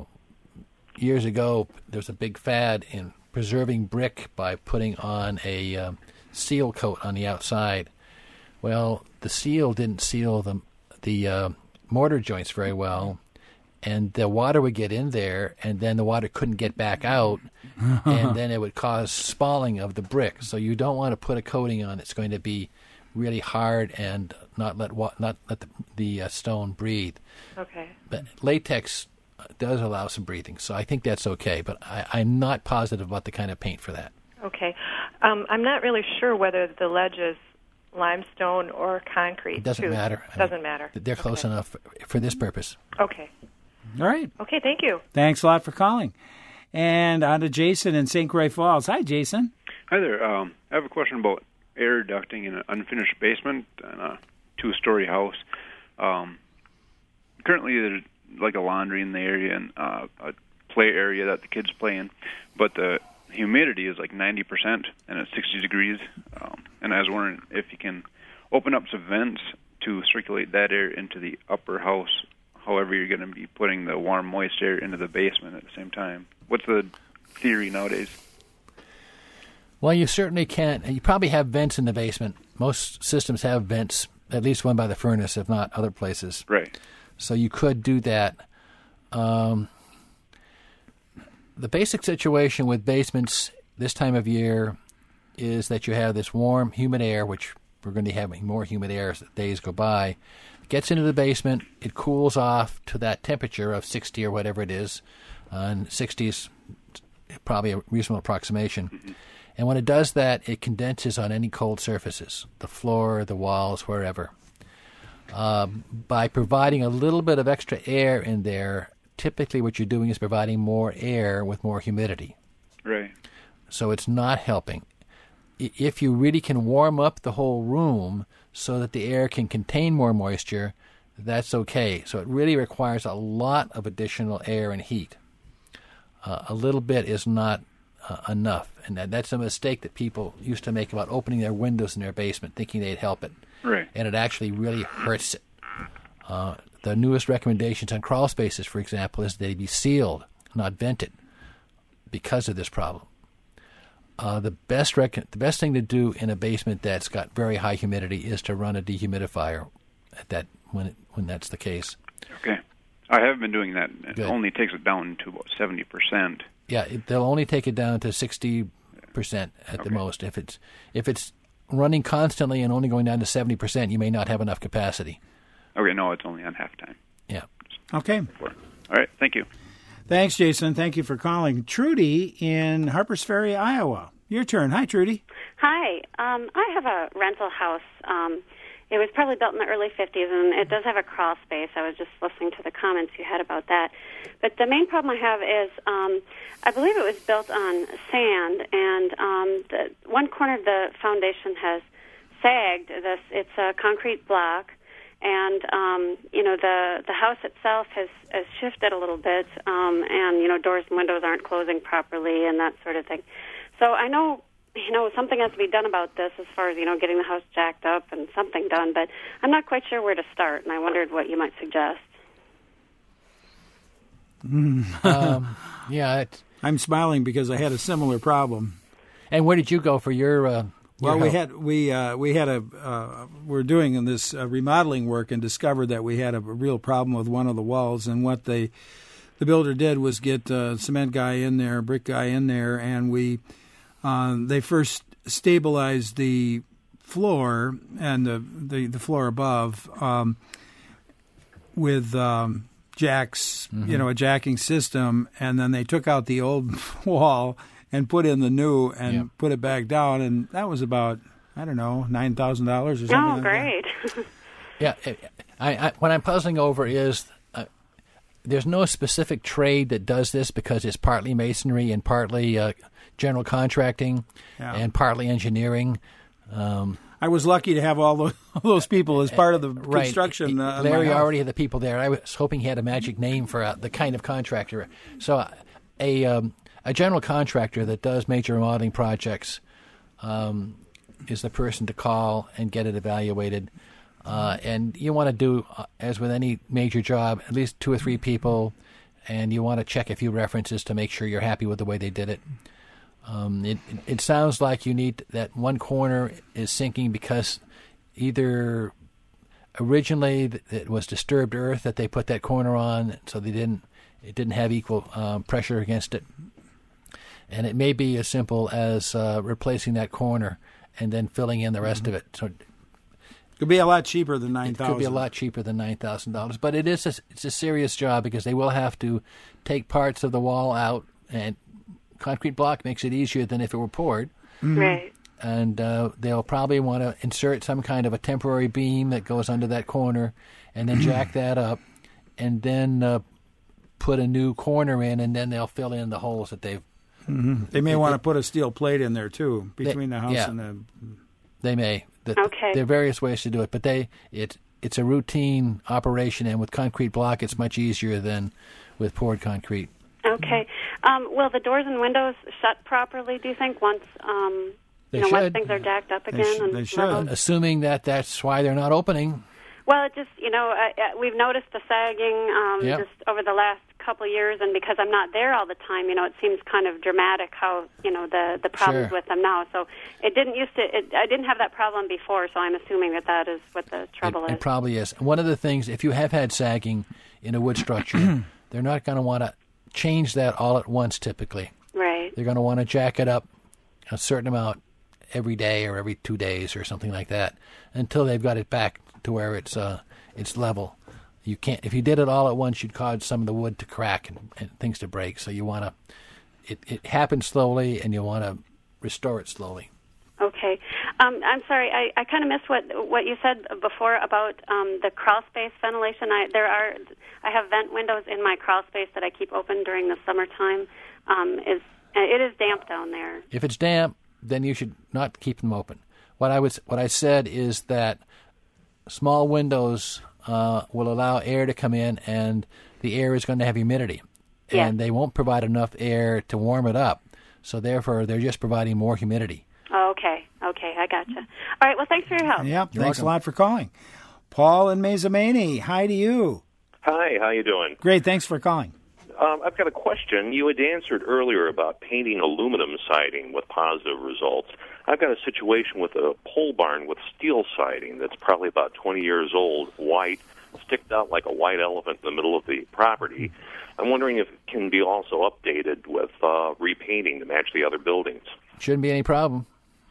years ago, there was a big fad in preserving brick by putting on a um, seal coat on the outside. Well, the seal didn't seal the the uh, mortar joints very well, and the water would get in there, and then the water couldn't get back out, and then it would cause spalling of the brick. So you don't want to put a coating on that's going to be really hard and not let wa- not let the, the uh, stone breathe. Okay. But latex does allow some breathing, so I think that's okay. But I, I'm not positive about the kind of paint for that. Okay. Um, I'm not really sure whether the ledge is limestone or concrete. It doesn't too. matter. Doesn't matter. They're close okay. enough for, for this purpose. Okay. All right. Okay, thank you. Thanks a lot for calling. And on to Jason in Saint Croix Falls. Hi, Jason. Hi there. Um, I have a question about air ducting in an unfinished basement in a two-story house. Um, currently, there's like a laundry in the area and uh, a play area that the kids play in, but the humidity is like ninety percent and it's sixty degrees. Um, and I was wondering if you can open up some vents to circulate that air into the upper house. However, you're going to be putting the warm, moist air into the basement at the same time. What's the theory nowadays? Well, you certainly can. You probably have vents in the basement. Most systems have vents, at least one by the furnace, if not other places. Right. So you could do that. Um, the basic situation with basements this time of year is that you have this warm, humid air, which we're going to be having more humid air as the days go by. It gets into the basement. It cools off to that temperature of sixty or whatever it is. Uh, and sixty is probably a reasonable approximation. Mm-hmm. And when it does that, it condenses on any cold surfaces, the floor, the walls, wherever. Uh, by providing a little bit of extra air in there, typically what you're doing is providing more air with more humidity. Right. So it's not helping. If you really can warm up the whole room so that the air can contain more moisture, that's okay. So it really requires a lot of additional air and heat. Uh, a little bit is not uh, enough. And that, that's a mistake that people used to make about opening their windows in their basement, thinking they'd help it. Right. And it actually really hurts it. Uh, the newest recommendations on crawl spaces, for example, is that they be sealed, not vented, because of this problem. Uh, the best rec- the best thing to do in a basement that's got very high humidity is to run a dehumidifier at that when it, when that's the case. Okay. I have been doing that. It Good. only takes it down to about seventy percent. Yeah, it, they'll only take it down to sixty percent at Okay. the most. If it's if it's running constantly and only going down to seventy percent, you may not have enough capacity. Okay, no, it's only on half time. Yeah. Okay. All right, thank you. Thanks, Jason. Thank you for calling. Trudy in Harpers Ferry, Iowa. Your turn. Hi, Trudy. Hi. Um, I have a rental house. Um, it was probably built in the early fifties, and it does have a crawl space. I was just listening to the comments you had about that. But the main problem I have is um, I believe it was built on sand, and um, the one corner of the foundation has sagged. This It's a concrete block. And, um, you know, the, the house itself has, has shifted a little bit, um, and, you know, doors and windows aren't closing properly and that sort of thing. So I know, you know, something has to be done about this as far as, you know, getting the house jacked up and something done, but I'm not quite sure where to start, and I wondered what you might suggest. um, yeah. It, I'm smiling because I had a similar problem. And where did you go for your... Uh, Well, your we help? had we uh, we had a uh, we're doing in this uh, remodeling work and discovered that we had a real problem with one of the walls, and what they the builder did was get a cement guy in there, brick guy in there, and we uh, they first stabilized the floor and the the, the floor above um, with um, jacks, mm-hmm. you know, a jacking system, and then they took out the old wall and put in the new and yep. put it back down, and that was about, I don't know, nine thousand dollars or something. Oh, like great. That. Yeah, I, I, what I'm puzzling over is uh, there's no specific trade that does this because it's partly masonry and partly uh, general contracting yeah. and partly engineering. Um, I was lucky to have all those, all those people as part of the right. construction. Uh, Larry already had the people there. I was hoping he had a magic name for uh, the kind of contractor. So a um, a general contractor that does major remodeling projects um, is the person to call and get it evaluated. Uh, and you want to do, uh, as with any major job, at least two or three people, and you want to check a few references to make sure you're happy with the way they did it. Um, it, it sounds like you need that one corner is sinking because either originally it was disturbed earth that they put that corner on, so they didn't it didn't have equal um, pressure against it, and it may be as simple as uh, replacing that corner and then filling in the rest mm-hmm. of it. So it could be a lot cheaper than nine thousand. It could be a lot cheaper than nine thousand dollars, but it is a, it's a serious job because they will have to take parts of the wall out and. Concrete block makes it easier than if it were poured. Mm-hmm. Right. And uh, they'll probably want to insert some kind of a temporary beam that goes under that corner and then jack that up and then uh, put a new corner in, and then they'll fill in the holes that they've... Mm-hmm. They may it, want to put a steel plate in there, too, between they, the house yeah, and the... They may. The, okay. There are various ways to do it, but they it it's a routine operation, and with concrete block, it's much easier than with poured concrete. Okay. Um, will the doors and windows shut properly, do you think, once um, they you know, should. once things are jacked up again? They, sh- and they should. Assuming that that's why they're not opening. Well, it just, you know, uh, uh, we've noticed the sagging um, yep. just over the last couple of years, and because I'm not there all the time, you know, it seems kind of dramatic how, you know, the, the problems sure. with them now. So it didn't used to, it, I didn't have that problem before, so I'm assuming that that is what the trouble it, is. It probably is. One of the things, if you have had sagging in a wood structure, they're not going to want to change that all at once typically. Right. They're going to want to jack it up a certain amount every day or every two days or something like that until they've got it back to where it's uh it's level. You can't if you did it all at once, you'd cause some of the wood to crack and, and things to break. So you want to it it happens slowly, and you want to restore it slowly. Okay. Um, I'm sorry, I, I kind of missed what what you said before about um, the crawl space ventilation. I there are I have vent windows in my crawl space that I keep open during the summertime. Um, is it is damp down there. If it's damp, then you should not keep them open. What I was what I said is that small windows uh, will allow air to come in, and the air is going to have humidity, yeah. and they won't provide enough air to warm it up. So therefore, they're just providing more humidity. Oh, okay. Okay, I gotcha. All right, well, thanks for your help. Yep, You're thanks welcome. a lot for calling. Paul in Mazomanie, hi to you. Hi, how you doing? Great, thanks for calling. Um, I've got a question. You had answered earlier about painting aluminum siding with positive results. I've got a situation with a pole barn with steel siding that's probably about twenty years old, white, sticked out like a white elephant in the middle of the property. I'm wondering if it can be also updated with uh, repainting to match the other buildings. Shouldn't be any problem.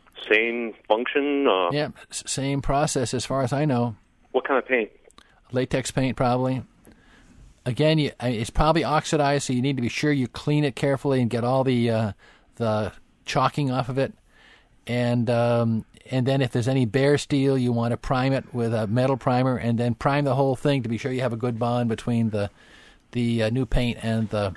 Same function? Uh, yeah, s- same process as far as I know. What kind of paint? Latex paint, probably. Again, you, it's probably oxidized, so you need to be sure you clean it carefully and get all the uh, the chalking off of it. And um, and then if there's any bare steel, you want to prime it with a metal primer, and then prime the whole thing to be sure you have a good bond between the the uh, new paint and the.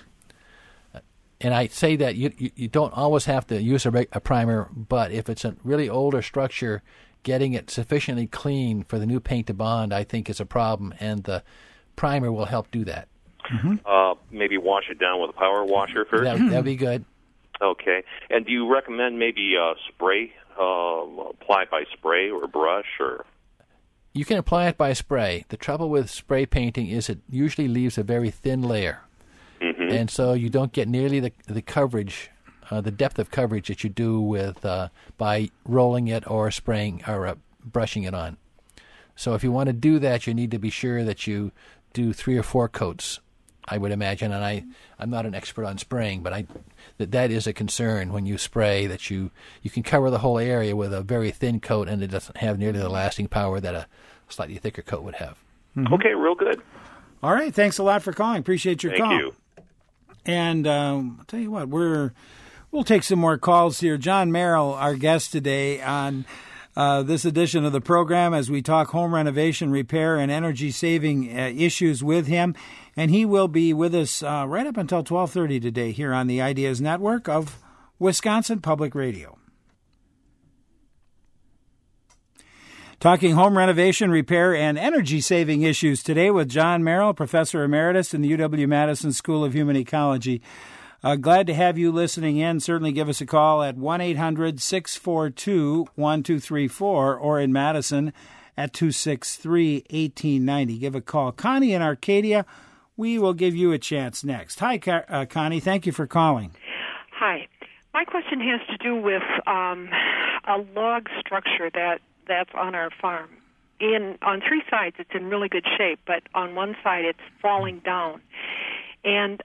And I say that you you, you don't always have to use a, a primer, but if it's a really older structure, getting it sufficiently clean for the new paint to bond, I think, is a problem, and the primer will help do that. Mm-hmm. Uh, maybe wash it down with a power washer first? That, that'd be good. Okay. And do you recommend maybe uh, spray, uh, apply by spray or brush? Or You can apply it by spray. The trouble with spray painting is it usually leaves a very thin layer. Mm-hmm. And so you don't get nearly the the coverage, uh, the depth of coverage that you do with uh, by rolling it or spraying or uh, brushing it on. So if you want to do that, you need to be sure that you do three or four coats I would imagine, and I, I'm not an expert on spraying, but I, that that is a concern when you spray, that you, you can cover the whole area with a very thin coat, and it doesn't have nearly the lasting power that a slightly thicker coat would have. Mm-hmm. Okay, real good. All right, thanks a lot for calling. Appreciate your Thank call. Thank you. And um, I'll tell you what, we're we'll take some more calls here. John Merrill, our guest today on Uh, this edition of the program, as we talk home renovation, repair, and energy-saving uh, issues with him. And he will be with us uh, right up until twelve thirty today here on the Ideas Network of Wisconsin Public Radio. Talking home renovation, repair, and energy-saving issues today with John Merrill, Professor Emeritus in the U W-Madison School of Human Ecology. Uh, glad to have you listening in. Certainly give us a call at one eight hundred six four two one two three four or in Madison at two six three one eight nine zero. Give a call. Connie in Arcadia, we will give you a chance next. Hi, uh, Connie. Thank you for calling. Hi. My question has to do with um, a log structure that, that's on our farm. In on three sides, it's in really good shape, but on one side, it's falling down. And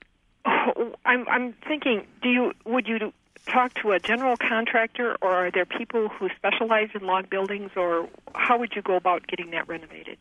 I'm I'm thinking, do you would you talk to a general contractor, or are there people who specialize in log buildings, or how would you go about getting that renovated?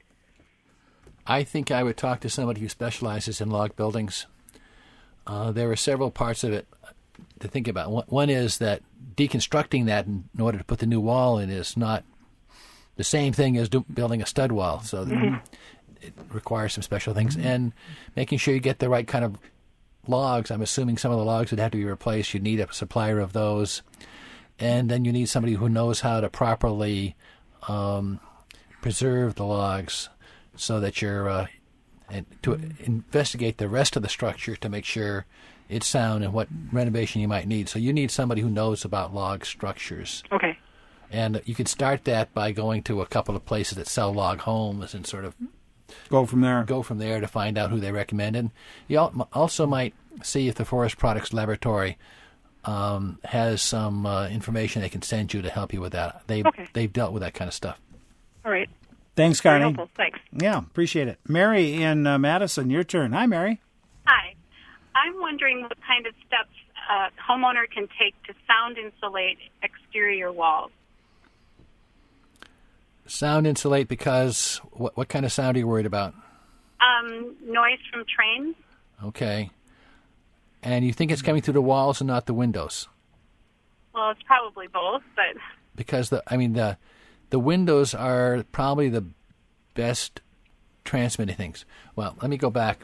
I think I would talk to somebody who specializes in log buildings. Uh, there are several parts of it to think about. One is that deconstructing that in order to put the new wall in is not the same thing as do, building a stud wall, so mm-hmm. it requires some special things. Mm-hmm. And making sure you get the right kind of logs. I'm assuming some of the logs would have to be replaced. You need a supplier of those. And then you need somebody who knows how to properly um, preserve the logs so that you're uh, and to investigate the rest of the structure to make sure it's sound and what renovation you might need. So you need somebody who knows about log structures. Okay. And you can start that by going to a couple of places that sell log homes and sort of Go from there. Go from there to find out who they recommend. And you also might see if the Forest Products Laboratory um, has some uh, information they can send you to help you with that. They, okay. They've dealt with that kind of stuff. All right. Thanks, Connie. Very helpful. Thanks. Yeah, appreciate it. Mary in uh, Madison, your turn. Hi, Mary. Hi. I'm wondering what kind of steps a homeowner can take to sound insulate exterior walls. Sound insulate because what what kind of sound are you worried about? Um, noise from trains. Okay. And you think it's coming through the walls and not the windows? Well, it's probably both, but because the I mean the the windows are probably the best transmitting things. Well, let me go back.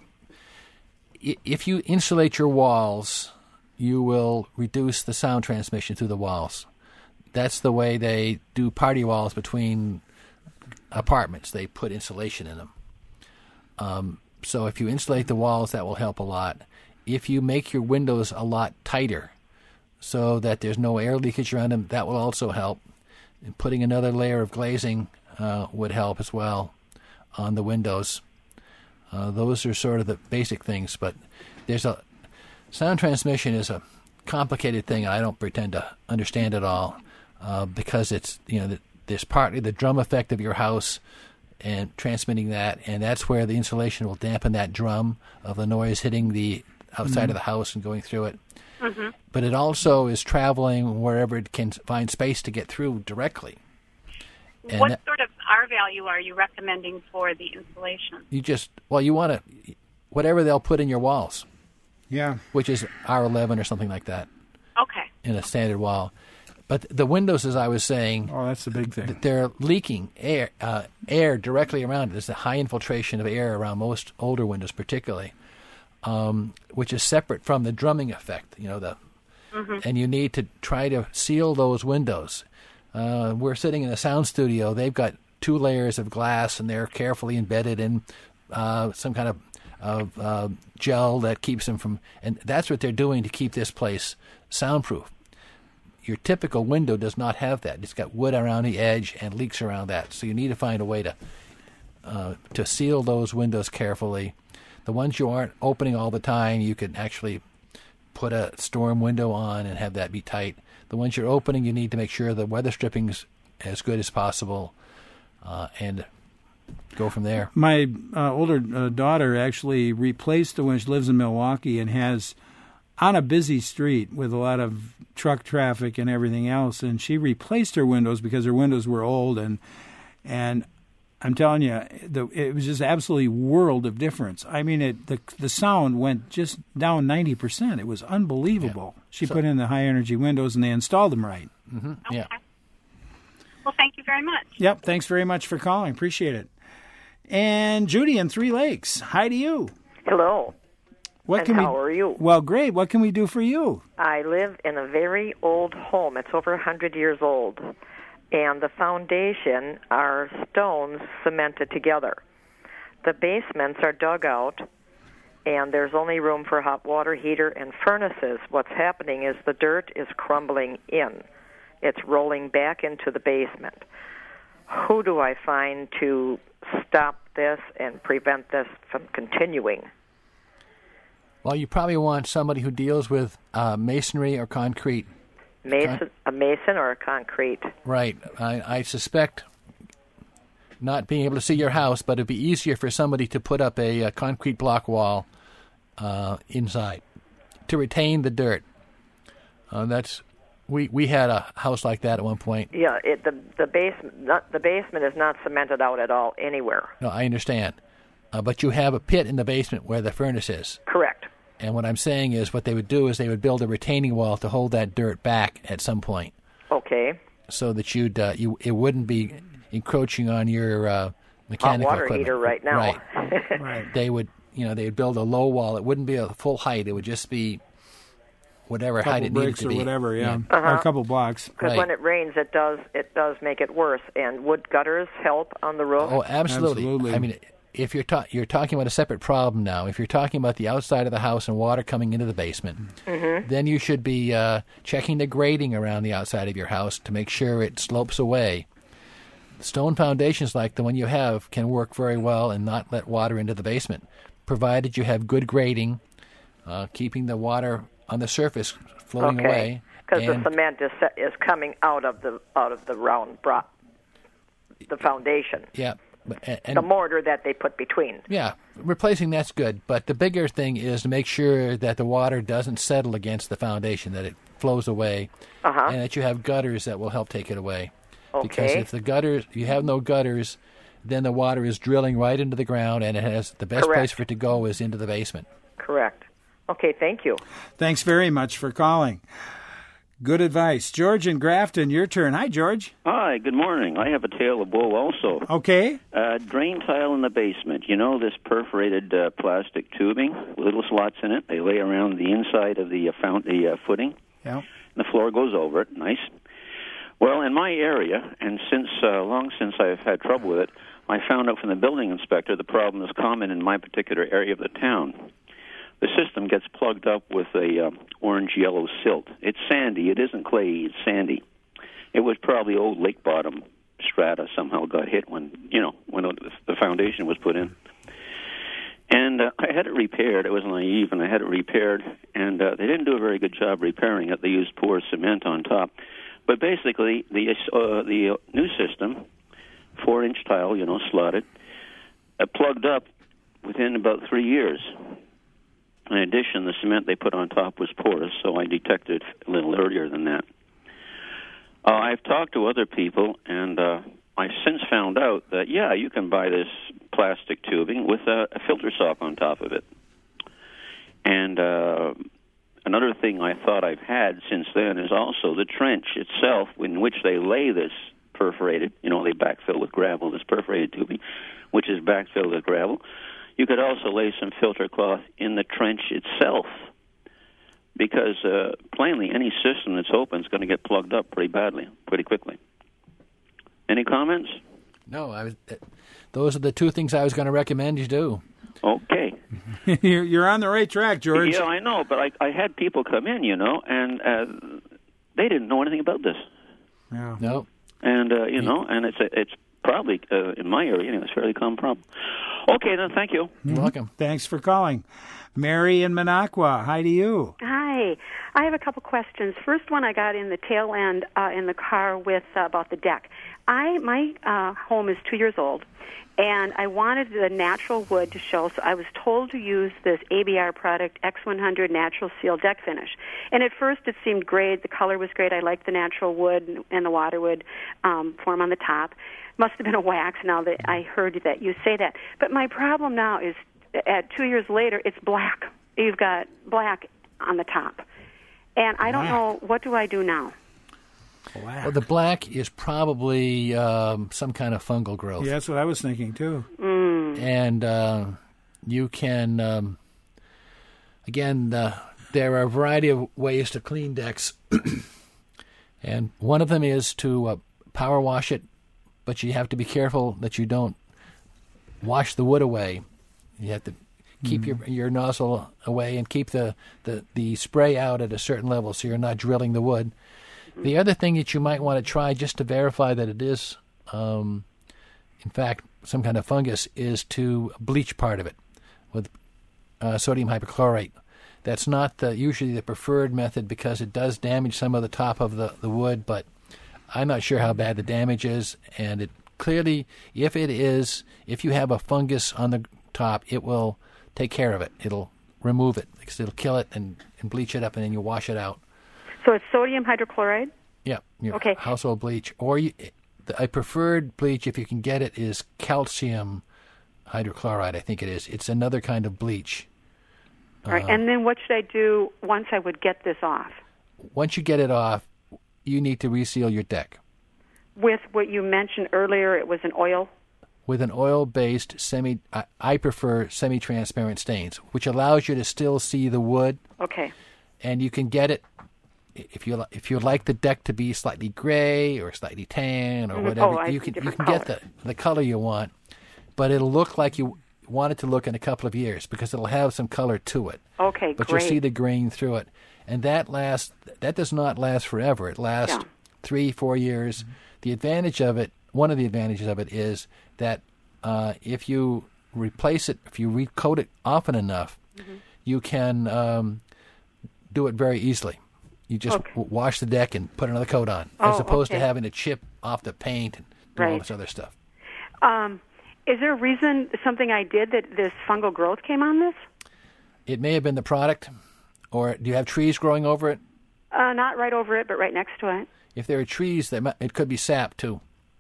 If you insulate your walls, you will reduce the sound transmission through the walls. That's the way they do party walls between apartments. They put insulation in them. Um, so if you insulate the walls, that will help a lot. If you make your windows a lot tighter so that there's no air leakage around them, that will also help. And putting another layer of glazing uh, would help as well on the windows. Uh, those are sort of the basic things, but there's a sound transmission is a complicated thing. I don't pretend to understand it all uh, because it's, you know, there's partly the drum effect of your house and transmitting that, and that's where the insulation will dampen that drum of the noise hitting the outside mm-hmm. of the house and going through it. Mm-hmm. But it also is traveling wherever it can find space to get through directly. And what that, sort of R value are you recommending for the insulation? You just, well, you want to, whatever they'll put in your walls. Yeah. Which is R eleven or something like that. Okay. In a standard wall. But the windows, as I was saying, oh, that's the big thing. They're leaking air, uh, air directly around it. There's a high infiltration of air around most older windows, particularly, um, which is separate from the drumming effect. You know, the mm-hmm. and you need to try to seal those windows. Uh, we're sitting in a sound studio. They've got two layers of glass, and they're carefully embedded in uh, some kind of of uh, gel that keeps them from. And that's what they're doing to keep this place soundproof. Your typical window does not have that. It's got wood around the edge and leaks around that. So you need to find a way to uh, to seal those windows carefully. The ones you aren't opening all the time, you can actually put a storm window on and have that be tight. The ones you're opening, you need to make sure the weather stripping's as good as possible. Uh, and go from there. My uh, older uh, daughter actually replaced the window. She lives in Milwaukee and has, on a busy street with a lot of truck traffic and everything else, and she replaced her windows because her windows were old, and and I'm telling you, the, it was just absolutely world of difference. I mean, it the the sound went just down ninety percent. It was unbelievable. Yeah. She so, put in the high energy windows, and they installed them right. Mm-hmm. Okay. Yeah. Well, thank you very much. Yep, thanks very much for calling. Appreciate it. And Judy in Three Lakes, hi to you. Hello. What and can how we, are you? Well, great. What can we do for you? I live in a very old home. It's over one hundred years old. And the foundation are stones cemented together. The basements are dug out, and there's only room for hot water heater and furnaces. What's happening is the dirt is crumbling in. It's rolling back into the basement. Who do I find to stop this and prevent this from continuing? Well, you probably want somebody who deals with uh, masonry or concrete. Mason, Con- a mason or a concrete? Right. I, I suspect not being able to see your house, but it'd be easier for somebody to put up a, a concrete block wall uh, inside to retain the dirt. Uh, that's we we had a house like that at one point. Yeah, it, the the basement not, the basement is not cemented out at all anywhere. No, I understand, uh, but you have a pit in the basement where the furnace is. Correct. And what I'm saying is, what they would do is they would build a retaining wall to hold that dirt back at some point. Okay. So that you'd uh, you it wouldn't be encroaching on your uh, mechanical hot water equipment. Heater right now. Right. Right. They would, you know, they would build a low wall. It wouldn't be a full height. It would just be whatever height it needed to or be. whatever, yeah, yeah. Uh-huh. or a couple blocks. Because right. when it rains, it does it does make it worse. And would gutters help on the roof? Oh, absolutely. absolutely. I mean, if you're ta- you're talking about a separate problem now. If you're talking about the outside of the house and water coming into the basement, mm-hmm. then you should be uh, checking the grading around the outside of your house to make sure it slopes away. Stone foundations like the one you have can work very well and not let water into the basement, provided you have good grading, uh, keeping the water on the surface flowing okay. away. Because the cement is is coming out of the out of the round bro- the foundation. Yeah. And, and the mortar that they put between. Yeah, replacing that's good, but the bigger thing is to make sure that the water doesn't settle against the foundation, that it flows away, uh-huh. and that you have gutters that will help take it away. Okay. Because if the gutters, if you have no gutters, then the water is drilling right into the ground, and it has the best Correct. place for it to go is into the basement. Correct. Okay, thank you. Thanks very much for calling. Good advice. George in Grafton, your turn. Hi, George. Hi, good morning. I have a tale of woe also. Okay. Uh, drain tile in the basement. You know this perforated uh, plastic tubing with little slots in it? They lay around the inside of the, uh, fount- the uh, footing. Yeah. And the floor goes over it. Nice. Well, in my area, and since uh, long since I've had trouble with it, I found out from the building inspector the problem is common in my particular area of the town. The system gets plugged up with a um, orange-yellow silt. It's sandy. It isn't clay. It's sandy. It was probably old lake bottom strata somehow got hit when, you know, when the foundation was put in. And uh, I had it repaired. I was naive, and I had it repaired. And uh, they didn't do a very good job repairing it. They used poor cement on top. But basically, the uh, the new system, four-inch tile, you know, slotted, uh, plugged up within about three years. In addition, the cement they put on top was porous, so I detected a little earlier than that. Uh, I've talked to other people, and uh, I've since found out that, yeah, you can buy this plastic tubing with a, a filter sock on top of it. And uh, another thing I thought I've had since then is also the trench itself in which they lay this perforated, you know, they backfill with gravel, this perforated tubing, which is backfilled with gravel. You could also lay some filter cloth in the trench itself because, uh, plainly, any system that's open is going to get plugged up pretty badly, pretty quickly. Any comments? No, I was. Uh, those are the two things I was going to recommend you do. Okay. you're, you're on the right track, George. Yeah, I know, but I, I had people come in, you know, and uh, they didn't know anything about this. Yeah. No. And, uh, you know, and it's it's probably, uh, in my area, anyway, it's a fairly common problem. Okay, then, thank you. You're welcome. Thanks for calling. Mary in Minocqua, hi to you. Hi. I have a couple questions. First one I got in the tail end uh, in the car with uh, about the deck. I my uh, home is two years old, and I wanted the natural wood to show, so I was told to use this A B R product, X one hundred Natural Seal Deck Finish. And at first it seemed great. The color was great. I liked the natural wood and the water wood um, form on the top. Must have been a wax now that I heard that you say that. But my problem now is, at two years later, it's black. You've got black on the top. And I don't Black. know, what do I do now? Well, the black is probably um, some kind of fungal growth. Yeah, that's what I was thinking, too. Mm. And uh, you can, um, again, uh, there are a variety of ways to clean decks. And one of them is to uh, power wash it, but you have to be careful that you don't wash the wood away. You have to keep mm. your your nozzle away and keep the, the, the spray out at a certain level so you're not drilling the wood. The other thing that you might want to try just to verify that it is, um, in fact, some kind of fungus is to bleach part of it with uh, sodium hypochlorite. That's not the, usually the preferred method because it does damage some of the top of the, the wood, but I'm not sure how bad the damage is. And it clearly, if it is, if you have a fungus on the top, it will take care of it. It'll remove it because it'll kill it and, and bleach it up, and then you wash it out. So it's sodium hydrochloride? Yeah, your Okay. household bleach. Or you, the, a preferred bleach, if you can get it, is calcium hydrochloride, I think it is. It's another kind of bleach. All right, Uh, and then what should I do once I would get this off? Once you get it off, you need to reseal your deck With what you mentioned earlier, it was an oil? with an oil-based semi. I, I prefer semi-transparent stains, which allows you to still see the wood. Okay. And you can get it if you li- if you like the deck to be slightly gray or slightly tan or Mhm. whatever. Oh, I you see can you different can get the the color you want, but it'll look like you want it to look in a couple of years because it'll have some color to it. Okay, But great. you'll see the grain through it, and that lasts. That does not last forever. It lasts Yeah. three, four years. The advantage of it, one of the advantages of it, is that uh, if you replace it, if you recoat it often enough, Mhm. you can um, do it very easily. You just Okay. w- wash the deck and put another coat on, as Oh, opposed okay. to having to chip off the paint and do all Right. this other stuff. Um, is there a reason, something I did, that this fungal growth came on this? It may have been the product, or do you have trees growing over it? Uh, not right over it, but right next to it. If there are trees, that might, it could be sap too.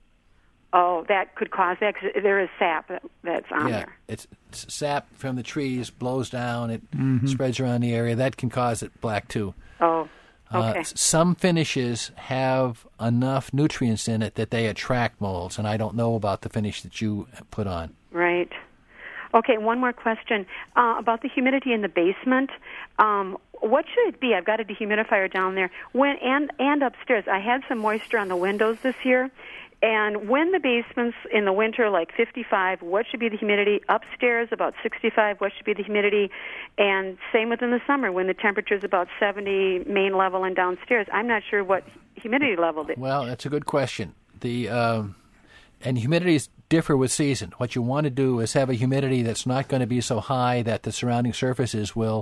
Oh, that could cause that, 'cause there is sap that- that's on yeah, there. it's, it's sap from the trees blows down. It Mhm. spreads around the area. That can cause it black too. Oh, Uh, okay. s- some finishes have enough nutrients in it that they attract molds, and I don't know about the finish that you put on. Right. Okay, one more question uh, about the humidity in the basement. Um, what should it be? I've got a dehumidifier down there. When and and upstairs, I had some moisture on the windows this year. And when the basement's in the winter like fifty-five, what should be the humidity? Upstairs, about sixty-five, what should be the humidity? And same within the summer, when the temperature's about seventy main level and downstairs. I'm not sure what humidity level. That, Well, that's a good question. The um, and humidities differ with season. What you want to do is have a humidity that's not going to be so high that the surrounding surfaces will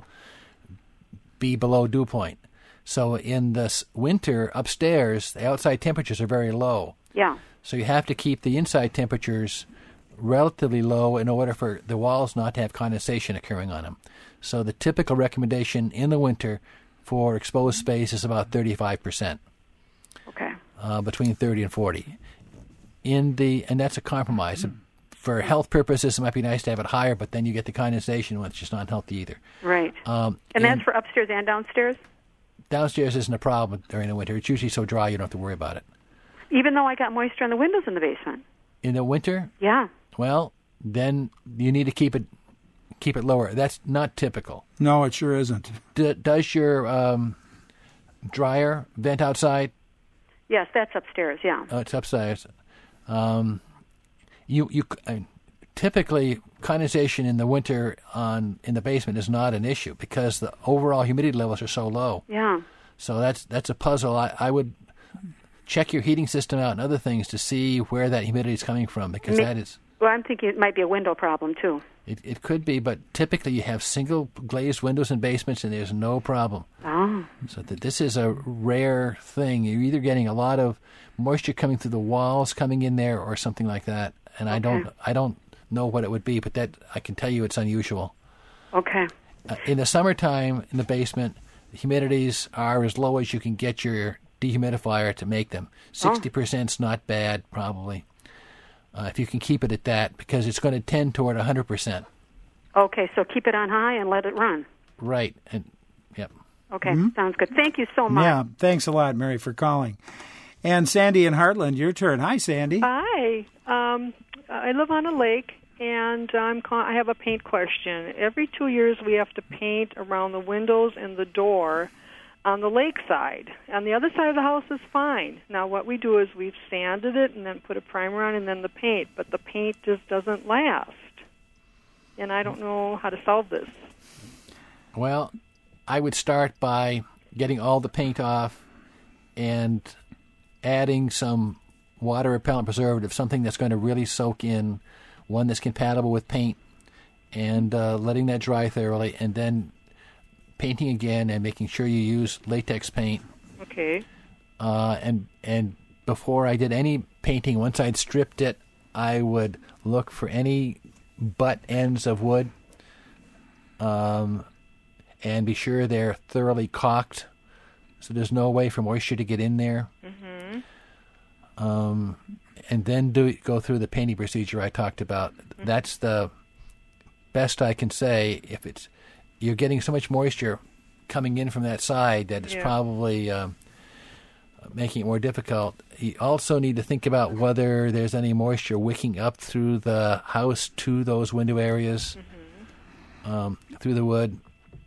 be below dew point. So in the s- winter upstairs, the outside temperatures are very low. yeah. So you have to keep the inside temperatures relatively low in order for the walls not to have condensation occurring on them. So the typical recommendation in the winter for exposed space is about thirty-five percent. Okay. Uh, between thirty and forty. In the and that's a compromise. For health purposes, it might be nice to have it higher, but then you get the condensation, which is not healthy either. Right. Um, And in- that's for upstairs and downstairs? downstairs isn't a problem during the winter. It's usually so dry you don't have to worry about it. Even though I got moisture on the windows in the basement? In the winter, Yeah. well, then you need to keep it keep it lower. That's not typical. No, it sure isn't. D- does your um, dryer vent outside? Yes, that's upstairs, yeah. Oh, it's upstairs. Um, you you uh, typically condensation in the winter on in the basement is not an issue because the overall humidity levels are so low. Yeah. So that's that's a puzzle. I, I would check your heating system out and other things to see where that humidity is coming from because Ma- that is Well, I'm thinking it might be a window problem, too. it, it could be, but typically you have single glazed windows in basements and there's no problem. Oh. Oh. So that this is a rare thing. You're either getting a lot of moisture coming through the walls, coming in there, or something like that. And I Okay. don't, I don't know what it would be, but that I can tell you it's unusual. Okay. Uh, in the summertime, in the basement, the humidities are as low as you can get your dehumidifier to make them. sixty percent is not bad, probably, uh, if you can keep it at that, because it's going to tend toward one hundred percent. Okay, so keep it on high and let it run. Right. And yep. Okay, Mm-hmm. sounds good. Thank you so much. Yeah, thanks a lot, Mary, for calling. And Sandy in Heartland, your turn. Hi, Sandy. Hi. Um, I live on a lake, and I'm ca- I have a paint question. Every two years, we have to paint around the windows and the door on the lake side. On the other side of the house is fine. Now, what we do is we've sanded it and then put a primer on and then the paint, but the paint just doesn't last. And I don't know how to solve this. Well, I would start by getting all the paint off and adding some water repellent preservative, something that's going to really soak in, one that's compatible with paint, and uh, letting that dry thoroughly, and then painting again and making sure you use latex paint. Okay. Uh, and and before I did any painting, once I'd stripped it, I would look for any butt ends of wood, um, and be sure they're thoroughly caulked, so there's no way for moisture to get in there. Mm-hmm. Um, and then do go through the painting procedure I talked about. Mm-hmm. That's the best I can say. If it's you're getting so much moisture coming in from that side that it's Yeah. probably um, making it more difficult. You also need to think about whether there's any moisture wicking up through the house to those window areas, Mm-hmm. um, through the wood.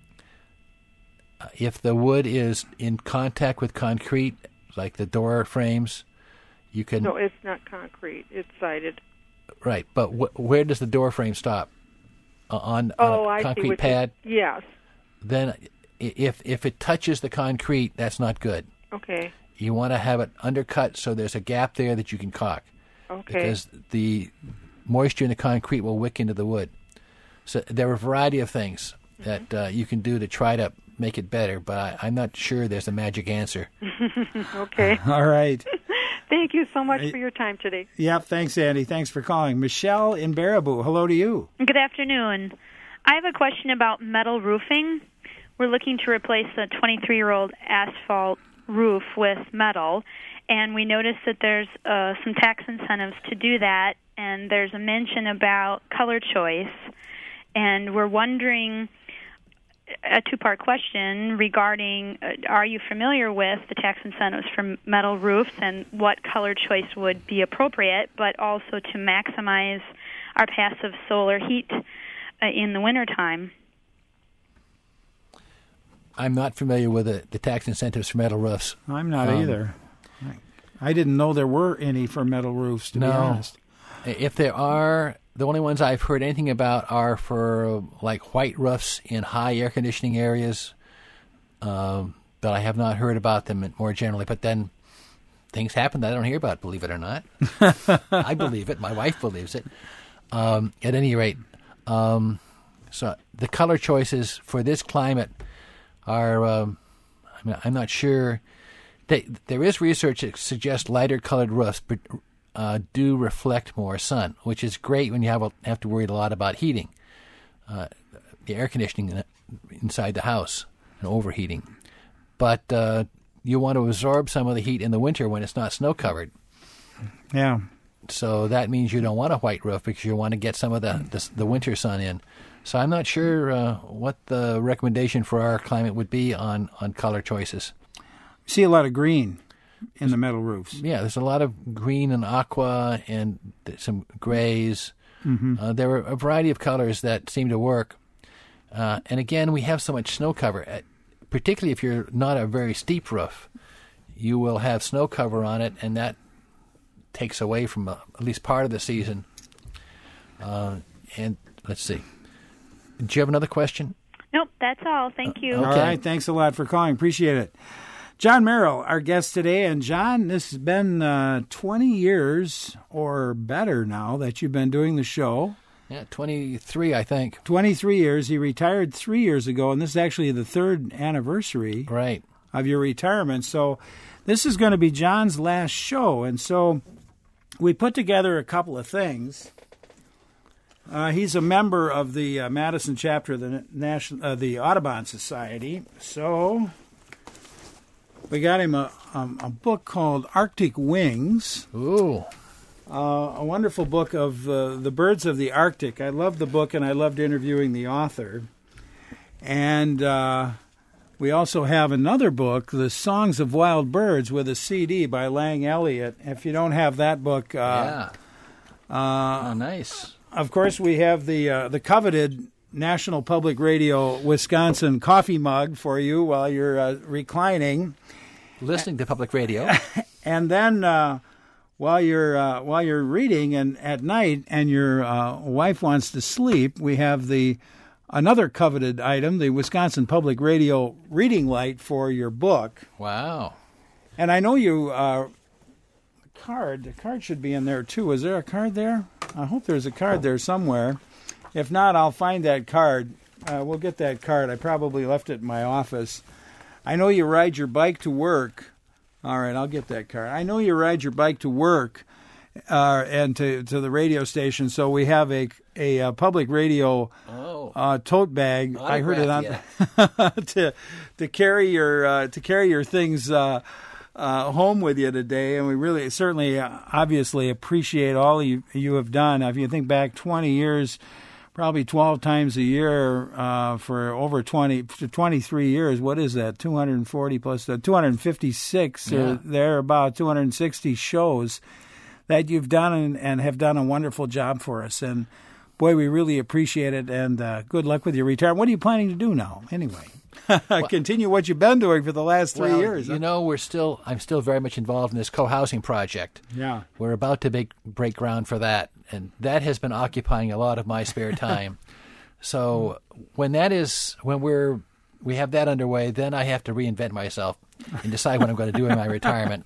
Uh, If the wood is in contact with concrete, like the door frames, you can... No, it's not concrete. It's sided. Right, but wh- where does the door frame stop? Uh, on, Oh, on a I see concrete what you- pad? Yes. Then i- if if it touches the concrete, that's not good. Okay. You want to have it undercut so there's a gap there that you can caulk. Okay. Because the moisture in the concrete will wick into the wood. So there are a variety of things that uh, you can do to try to make it better, but I, I'm not sure there's a magic answer. Okay. All right. Thank you so much for your time today. Yeah, thanks, Andy. Thanks for calling. Michelle in Baraboo, hello to you. Good afternoon. I have a question about metal roofing. We're looking to replace a twenty-three-year-old asphalt roof with metal, and we noticed that there's uh, some tax incentives to do that, and there's a mention about color choice, and we're wondering, a two-part question regarding, uh, are you familiar with the tax incentives for metal roofs and what color choice would be appropriate, but also to maximize our passive solar heat uh, in the wintertime? I'm not familiar with the, the tax incentives for metal roofs. I'm not Um, either. I didn't know there were any for metal roofs, to no. be honest. If there are, the only ones I've heard anything about are for like white roofs in high air conditioning areas, um, but I have not heard about them more generally. But then things happen that I don't hear about, believe it or not. I believe it. My wife believes it. Um, at any rate, um, so the color choices for this climate are, um, I mean, I'm not sure. They, there is research that suggests lighter colored roofs but, uh, do reflect more sun, which is great when you have, a, have to worry a lot about heating, uh, the air conditioning inside the house and overheating. But uh, you want to absorb some of the heat in the winter when it's not snow covered. Yeah. So that means you don't want a white roof because you want to get some of the the, the winter sun in. So I'm not sure uh, what the recommendation for our climate would be on, on color choices. See a lot of green in the metal roofs. Yeah, there's a lot of green and aqua and th- some grays. Mhm. Uh, there are a variety of colors that seem to work. Uh, and again, we have so much snow cover, uh, particularly if you're not a very steep roof. You will have snow cover on it, and that takes away from uh, at least part of the season. Uh, and let's see. Do you have another question? Nope, that's all. Thank you. All right, thanks a lot for calling. Appreciate it. John Merrill, our guest today. And John, this has been uh, twenty years or better now that you've been doing the show. Yeah, twenty-three, I think. twenty-three years. He retired three years ago, and this is actually the third anniversary right. of your retirement. So this is going to be John's last show, and so we put together a couple of things. Uh, he's a member of the uh, Madison chapter of the National, uh, the Audubon Society. So we got him a, um, a book called Arctic Wings. Ooh. Uh, a wonderful book of uh, the birds of the Arctic. I loved the book, and I loved interviewing the author. And uh, we also have another book, The Songs of Wild Birds, with a C D by Lang Elliott. If you don't have that book... Uh, yeah. Uh, oh, nice. Of course, we have the uh, the coveted National Public Radio Wisconsin coffee mug for you while you're uh, reclining, listening to public radio, and then uh, while you're uh, while you're reading and at night, and your uh, wife wants to sleep, we have the another coveted item, the Wisconsin Public Radio reading light for your book. Wow! And I know you. Uh, card. The card should be in there, too. Is there a card there? I hope there's a card there somewhere. If not, I'll find that card. Uh, we'll get that card. I probably left it in my office. I know you ride your bike to work. All right, I'll get that card. I know you ride your bike to work uh, and to, to the radio station, so we have a a, a public radio oh. uh, tote bag. Autograph, I heard it on yeah. to to carry your uh, to carry your things uh, Uh, home with you today, and we really certainly uh, obviously appreciate all you you have done. If you think back twenty years, probably twelve times a year uh, for over twenty to twenty-three years, what is that? two hundred forty plus uh, two hundred fifty-six yeah. or there about two hundred sixty shows that you've done and, and have done a wonderful job for us. And boy, we really appreciate it, and uh, good luck with your retirement. What are you planning to do now anyway? Well, continue what you've been doing for the last three well, years. You know, we're still. I'm still very much involved in this co-housing project. Yeah, we're about to make, break ground for that, and that has been occupying a lot of my spare time. So when that is, when we're we have that underway, then I have to reinvent myself and decide what I'm going to do in my retirement.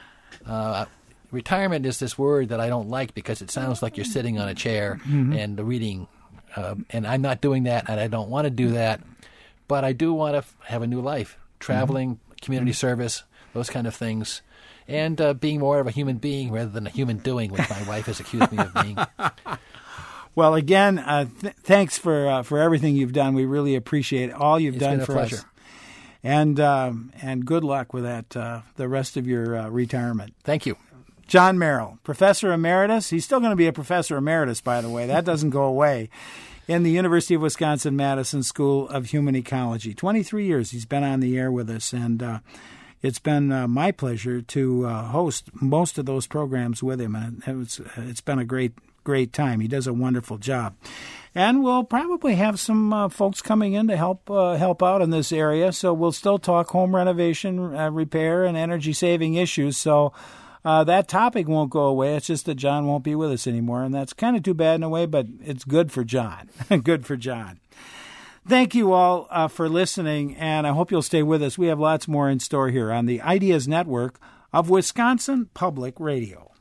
Uh, retirement is this word that I don't like because it sounds like you're sitting on a chair mm-hmm. and reading, uh, and I'm not doing that, and I don't want to do that. But I do want to f- have a new life, traveling, mm-hmm. community mm-hmm. service, those kind of things, and uh, being more of a human being rather than a human doing, which my wife has accused me of being. Well, again, uh, th- thanks for uh, for everything you've done. We really appreciate all you've it's done been a for pleasure. us. And um, and good luck with that, uh, the rest of your uh, retirement. Thank you. John Merrill, Professor Emeritus. He's still going to be a Professor Emeritus, by the way. That doesn't go away. In the University of Wisconsin-Madison School of Human Ecology. twenty-three years he's been on the air with us, and uh, it's been uh, my pleasure to uh, host most of those programs with him, and it was, it's been a great, great time. He does a wonderful job. And we'll probably have some uh, folks coming in to help uh, help out in this area, so we'll still talk home renovation, uh, repair, and energy-saving issues, so... Uh, that topic won't go away. It's just that John won't be with us anymore, and that's kind of too bad in a way, but it's good for John. Good for John. Thank you all uh, for listening, and I hope you'll stay with us. We have lots more in store here on the Ideas Network of Wisconsin Public Radio.